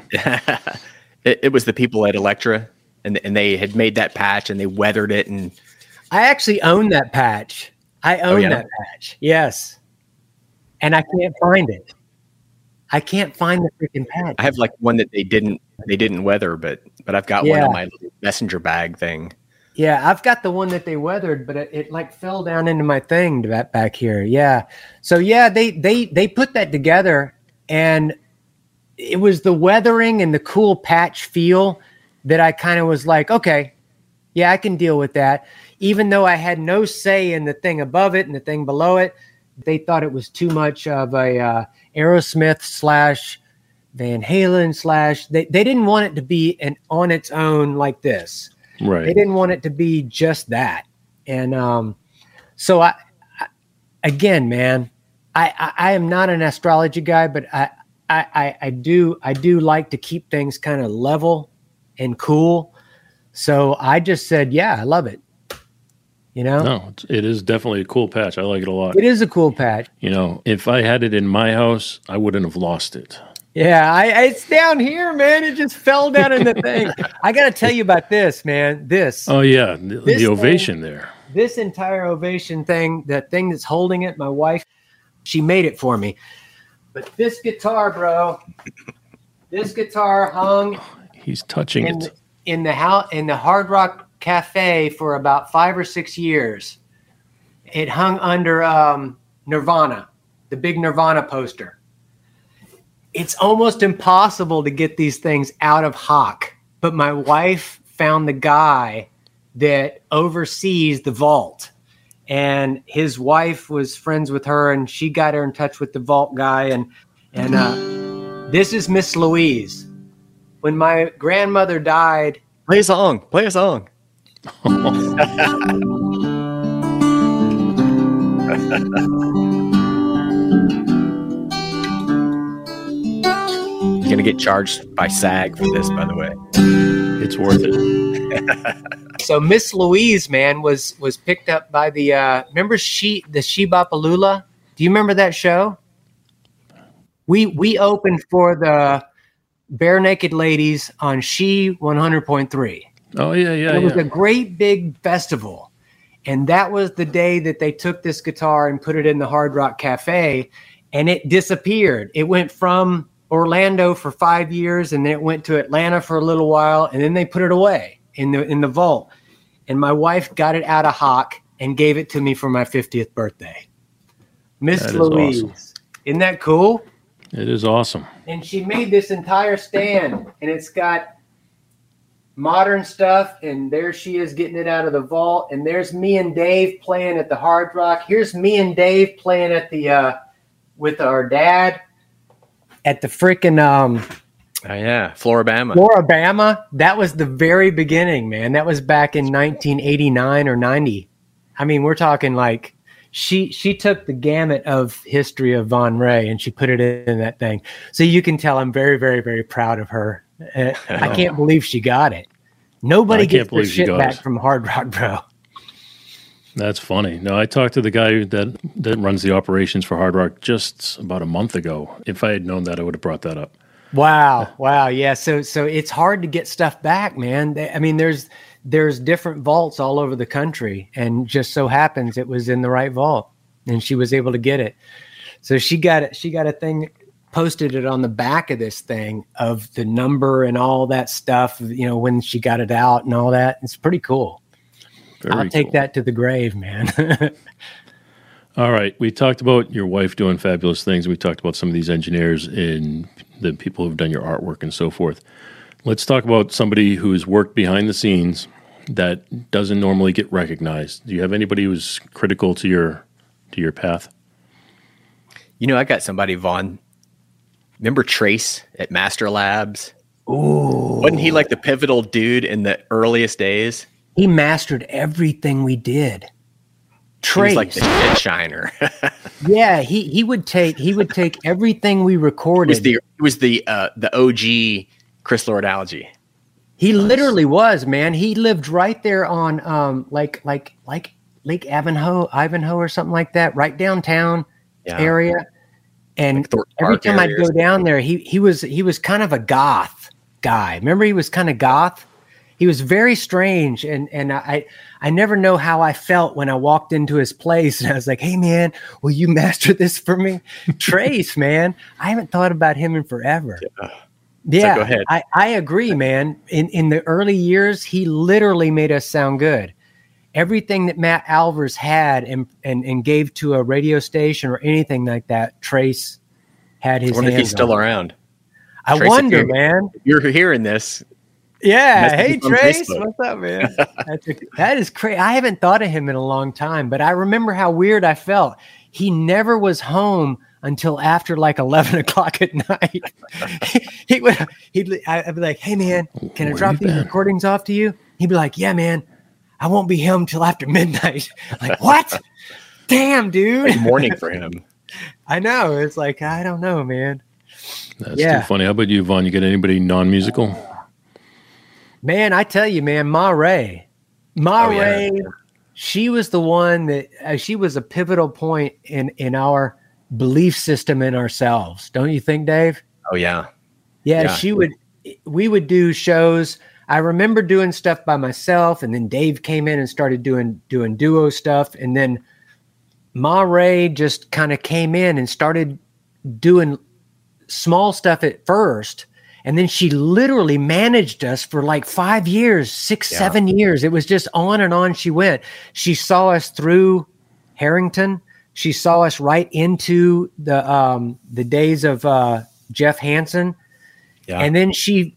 It was the people at Elektra, and they had made that patch and they weathered it. And I actually own that patch. I own that patch. Yes. And I can't find it. I can't find the freaking patch. I have like one that they didn't weather, but I've got one on my little messenger bag thing. Yeah, I've got the one that they weathered, but it like fell down into my thing back here. Yeah. So yeah, they put that together, and it was the weathering and the cool patch feel that I kind of was like, okay, yeah, I can deal with that. Even though I had no say in the thing above it and the thing below it, they thought it was too much of a Aerosmith / Van Halen / they didn't want it to be on its own like this. Right. They didn't want it to be just that. And so I again, man, I am not an astrology guy, but I do like to keep things kind of level and cool. So I just said, yeah, I love it. You know? No, it is definitely a cool patch. I like it a lot. It is a cool patch. You know, if I had it in my house, I wouldn't have lost it. Yeah, it's down here, man. It just fell down in the thing. I got to tell you about this, man. This. Oh, yeah. The ovation there. This entire ovation thing, the thing that's holding it, my wife, she made it for me. But this guitar, bro, this guitar hung. He's touching it. In the Hard Rock Cafe for about 5 or 6 years. It hung under Nirvana, the big Nirvana poster. It's almost impossible to get these things out of hock, but my wife found the guy that oversees the vault, and his wife was friends with her, and she got her in touch with the vault guy, and this is Miss Louise. When my grandmother died, play a song. You're going to get charged by SAG for this, by the way. It's worth it. So Miss Louise, man, was picked up by the remember the Shebopaloola? Do you remember that show? We opened for the Bare Naked Ladies on She 100.3. Oh yeah. It was a great big festival. And that was the day that they took this guitar and put it in the Hard Rock Cafe, and it disappeared. It went from Orlando for 5 years, and then it went to Atlanta for a little while, and then they put it away in the vault. And my wife got it out of hock and gave it to me for my 50th birthday. Miss Louise. Awesome. Isn't that cool? It is awesome. And she made this entire stand, and it's got modern stuff, and there she is getting it out of the vault, and there's me and Dave playing at the Hard Rock. Here's me and Dave playing at the with our dad at the freaking Floribama. That was the very beginning, man. That was back in 1989 or 90. I mean, we're talking like she took the gamut of history of Von Ray and she put it in that thing. So you can tell I'm very, very, very proud of her I can't believe she got it. Nobody gets their shit back from Hard Rock, bro. That's funny. No, I talked to the guy that runs the operations for Hard Rock just about a month ago. If I had known that, I would have brought that up. Wow. Yeah. So it's hard to get stuff back, man. I mean, there's different vaults all over the country, and just so happens it was in the right vault, and she was able to get it. So she got it. She got a thing, posted it on the back of this thing of the number and all that stuff, when she got it out and all that. It's pretty cool. I'll take that to the grave, man. All right. We talked about your wife doing fabulous things. We talked about some of these engineers and the people who've done your artwork and so forth. Let's talk about somebody who's worked behind the scenes that doesn't normally get recognized. Do you have anybody who's critical to your path? I got somebody, Vaughn. Remember Trace at Master Labs? Ooh. Wasn't he like the pivotal dude in the earliest days? He mastered everything we did. Trace, he was like the shit shiner. Yeah, he would take everything we recorded. He was the OG Chris Lord-Alge. He literally was, man. He lived right there on like Lake Ivanhoe or something like that, right downtown area. And like every time I'd go down there, he was kind of a goth guy. Remember, he was kind of goth. He was very strange, and I never know how I felt when I walked into his place and I was like, "Hey, man, will you master this for me?" Trace, man, I haven't thought about him in forever. Yeah, so go ahead. I agree, man. In the early years, he literally made us sound good. Everything that Matt Alvers had and gave to a radio station or anything like that, Trace had his hands on. I wonder if he's still around. I wonder, man. If you're hearing this. Yeah. Hey, Trace. What's up, man? That is crazy. I haven't thought of him in a long time, but I remember how weird I felt. He never was home until after like 11 o'clock at night. I'd be like, "Hey, man, can I drop these recordings off to you?" He'd be like, "Yeah, man, I won't be home till after midnight." I'm like, what? Damn, dude. Like morning for him. I know. It's like, I don't know, man. That's too funny. How about you, Vaughn? You get anybody non-musical? Man, I tell you, man, Ma Rae. Rae, she was the one that she was a pivotal point in our belief system in ourselves. Don't you think, Dave? Oh, yeah. Yeah, we would do shows. I remember doing stuff by myself, and then Dave came in and started doing duo stuff. And then Ma Rae just kind of came in and started doing small stuff at first. And then she literally managed us for like 5 years, 7 years. It was just on and on she went. She saw us through Harrington. She saw us right into the days of Jeff Hansen. Yeah. And then she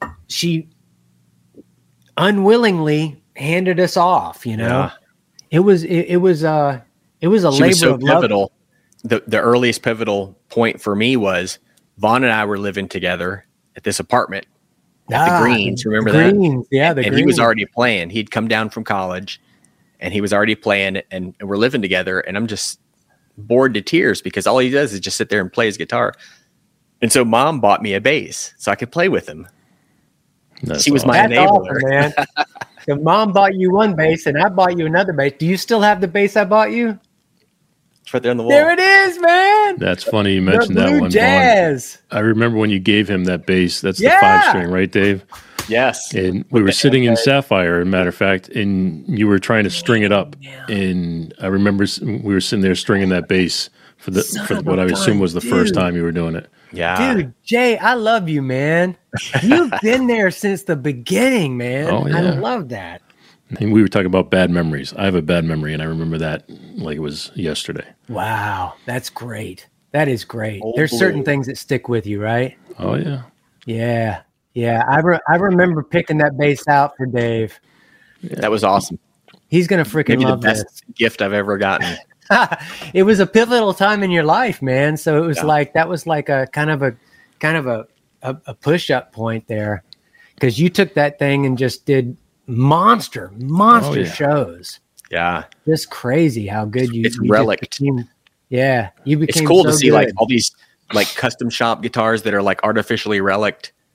unwillingly handed us off, It was a labor of pivotal. Love. The earliest pivotal point for me was Vaughn and I were living together at this apartment at the Greens. Remember that? Yeah, and he was already playing. He'd come down from college and he was already playing, and we're living together, and I'm just bored to tears because all he does is just sit there and play his guitar. And so Mom bought me a bass so I could play with him. She was my enabler. Awesome, man. So Mom bought you one bass and I bought you another bass. Do you still have the bass I bought you? It's right there on the wall. There it is, man. That's funny you mentioned that one. Jazz. I remember when you gave him that bass. That's the 5-string, right, Dave? Yes. And we were sitting in Sapphire, as a matter of fact, and you were trying to string it up. And I remember we were sitting there stringing that bass for what I assume was the first time you were doing it. Yeah. Dude, Jay, I love you, man. You've been there since the beginning, man. Oh, yeah. I love that. And we were talking about bad memories. I have a bad memory, and I remember that like it was yesterday. Wow. That's great. That is great. There's certain things that stick with you, right? Oh, yeah. Yeah. Yeah. I remember picking that bass out for Dave. Yeah. That was awesome. He's going to freaking love this. Best gift I've ever gotten. It was a pivotal time in your life, man. So it was that was like a kind of a push-up point there, because you took that thing and just did monster shows. Yeah. Just crazy how good you. It's relic. You became. It's cool to see good. like all these like custom shop guitars that are like artificially relict.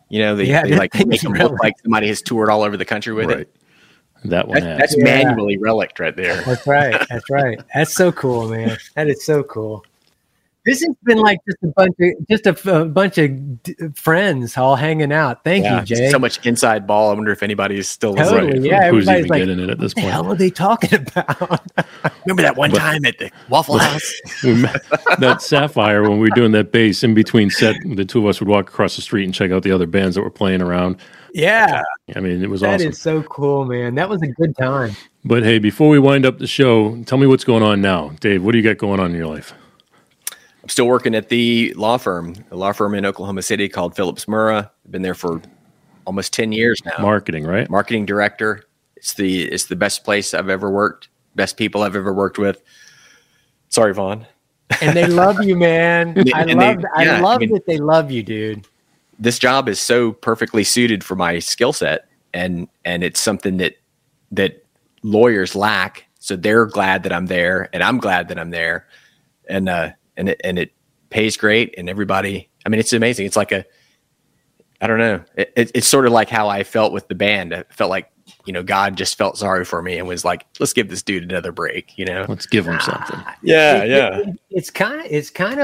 You know, they that like thing's make them look like somebody has toured all over the country with it. That one That's manually relicked right there. That's right. That's right. That's so cool, man. That is so cool. This has been like just a bunch of friends all hanging out. Thank you, Jay. So much inside ball. I wonder if anybody's still totally. listening. Yeah, who's everybody's even like, getting it at this point? What the hell are they talking about? Remember that one time at the Waffle House? That Sapphire, when we were doing that bass in between set, the two of us would walk across the street and check out the other bands that were playing around. Yeah. I mean, it was That awesome. is so cool, man. That was a good time. But hey, before we wind up the show, tell me what's going on now. Dave, what do you got going on in your life? I'm still working at the law firm in Oklahoma City called Phillips Murrah. I've been there for almost 10 years now. Marketing, right? Marketing director. It's the best place I've ever worked. Best people I've ever worked with. Sorry, Vaughn. And they love you, man. I love that they love you, dude. This job is so perfectly suited for my skill set, and it's something that lawyers lack. So they're glad that I'm there, and I'm glad that I'm there, and it pays great, and everybody. I mean, it's amazing. It's like I don't know. It's sort of like how I felt with the band. I felt like, God just felt sorry for me and was like, let's give this dude another break. Let's give him something. It's kind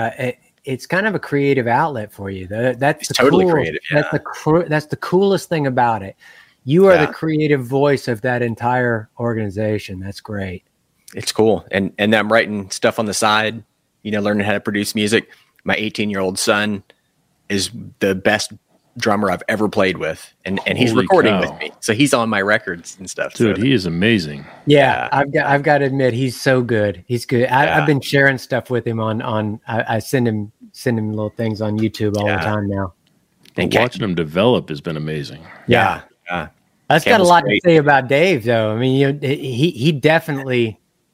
of a creative outlet for you. That's totally creative. Yeah. That's the coolest thing about it. You are the creative voice of that entire organization. That's great. It's cool. And I'm writing stuff on the side, learning how to produce music. My 18-year-old son is the best drummer I've ever played with. And he's recording with me. So he's on my records and stuff. Dude, he is amazing. Yeah. I've got to admit, he's so good. He's good. I've been sharing stuff with him I send him little things on YouTube all the time now. And watching him develop has been amazing. Yeah. That's got a lot to say about Dave, though. I mean, he definitely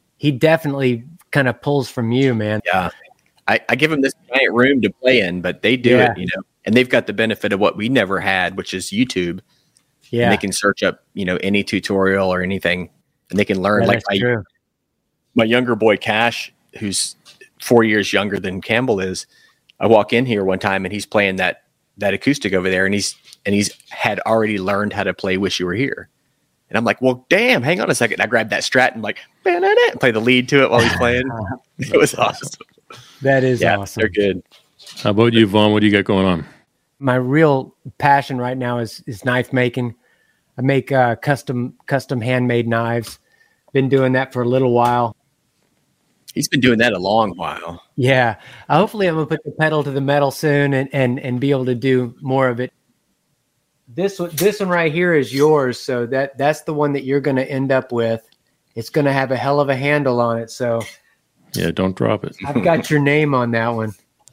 kind of pulls from you, man. Yeah. I give them this giant room to play in, but they do it, and they've got the benefit of what we never had, which is YouTube. Yeah. And they can search up, any tutorial or anything, and they can learn. Like my younger boy, Cash, who's 4 years younger than Campbell is. I walk in here one time and he's playing that acoustic over there, and he's had already learned how to play Wish You Were Here. And I'm like, well, damn, hang on a second. I grabbed that Strat and play the lead to it while he's playing. It was awesome. That is awesome. They're good. How about you, Vaughn? What do you got going on? My real passion right now is knife making. I make custom handmade knives. Been doing that for a little while. He's been doing that a long while. Yeah. Hopefully I'm going to put the pedal to the metal soon and be able to do more of it. This one right here is yours. So that's the one that you're going to end up with. It's going to have a hell of a handle on it. So yeah, don't drop it. I've got your name on that one.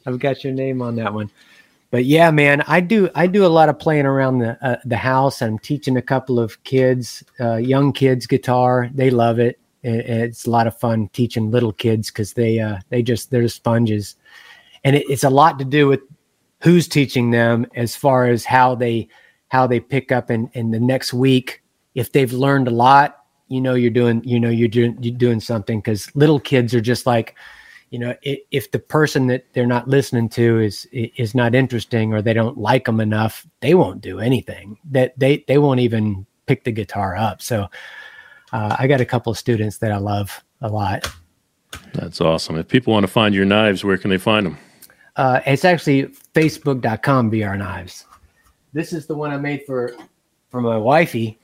But yeah, man, I do a lot of playing around the house. I'm teaching a couple of kids, young kids, guitar. They love it. It's a lot of fun teaching little kids because they're sponges, and it's a lot to do with who's teaching them as far as how they pick up in the next week. If they've learned a lot, you're doing something, because little kids are just like, if the person that they're not listening to is not interesting, or they don't like them enough, they won't do anything. That they won't even pick the guitar up. So I got a couple of students that I love a lot. That's awesome. If people want to find your knives, where can they find them? It's actually facebook.com BR Knives. This is the one I made for my wifey.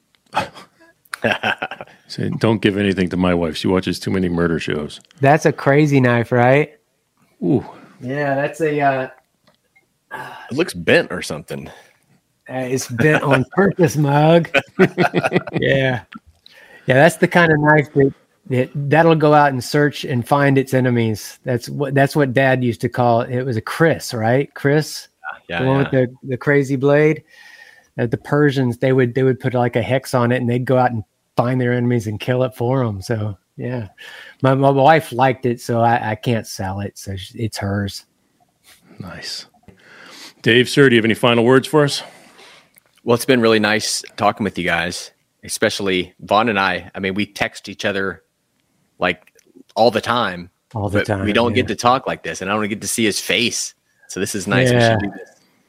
Say, don't give anything to my wife. She watches too many murder shows. That's a crazy knife, right? Ooh. Yeah, that's a... it looks bent or something. It's bent on purpose, Mug. Yeah. Yeah, that's the kind of knife that'll go out and search and find its enemies. That's what Dad used to call it. It was a Chris, right? Chris? Yeah. The one with the crazy blade. The Persians, they would put like a hex on it, and they'd go out and find their enemies and kill it for them. So yeah, my wife liked it, so I can't sell it. So it's hers. Nice. Dave, sir, do you have any final words for us? Well, it's been really nice talking with you guys, especially Vaughn and I. I mean, we text each other like all the time. All the time. We don't get to talk like this, and I don't get to see his face. So this is nice. Yeah. We should do this.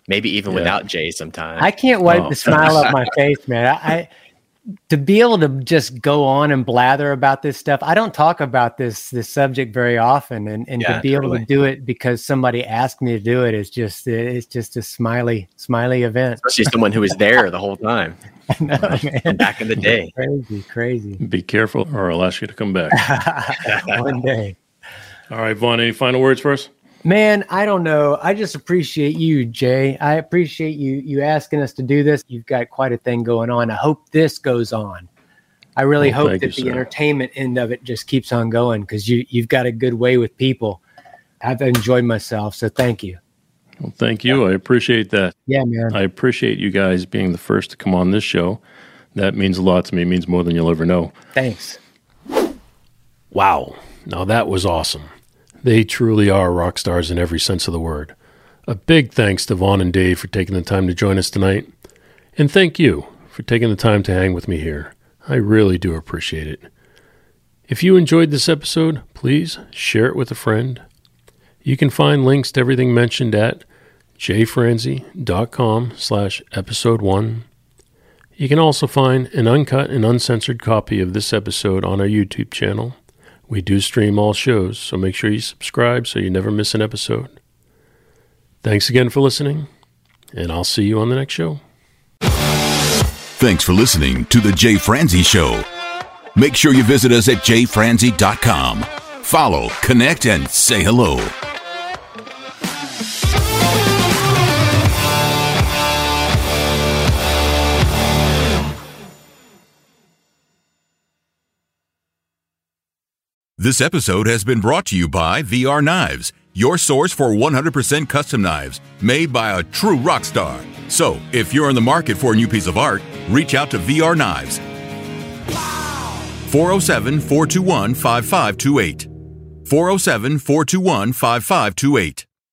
maybe even without Jay sometimes. I can't wipe the smile off my face, man. I to be able to just go on and blather about this stuff. I don't talk about this subject very often, and to be able to do it because somebody asked me to do it is just a smiley event. Especially someone who was there the whole time. I know, man. Back in the day. Crazy. Be careful, or I'll ask you to come back. One day. All right, Vaughn, any final words for us? Man, I don't know. I just appreciate you, Jay. I appreciate you asking us to do this. You've got quite a thing going on. I hope this goes on. I really hope that the entertainment end of it just keeps on going because you've got a good way with people. I've enjoyed myself, so thank you. Well, thank you. I appreciate that. Yeah, man. I appreciate you guys being the first to come on this show. That means a lot to me. It means more than you'll ever know. Thanks. Wow. Now that was awesome. They truly are rock stars in every sense of the word. A big thanks to Vaughn and Dave for taking the time to join us tonight. And thank you for taking the time to hang with me here. I really do appreciate it. If you enjoyed this episode, please share it with a friend. You can find links to everything mentioned at jfranzi.com/episode1. You can also find an uncut and uncensored copy of this episode on our YouTube channel. We do stream all shows, so make sure you subscribe so you never miss an episode. Thanks again for listening, and I'll see you on the next show. Thanks for listening to The Jay Franzi Show. Make sure you visit us at jfranzi.com. Follow, connect, and say hello. This episode has been brought to you by VR Knives, your source for 100% custom knives made by a true rock star. So, if you're in the market for a new piece of art, reach out to VR Knives. 407-421-5528. 407-421-5528.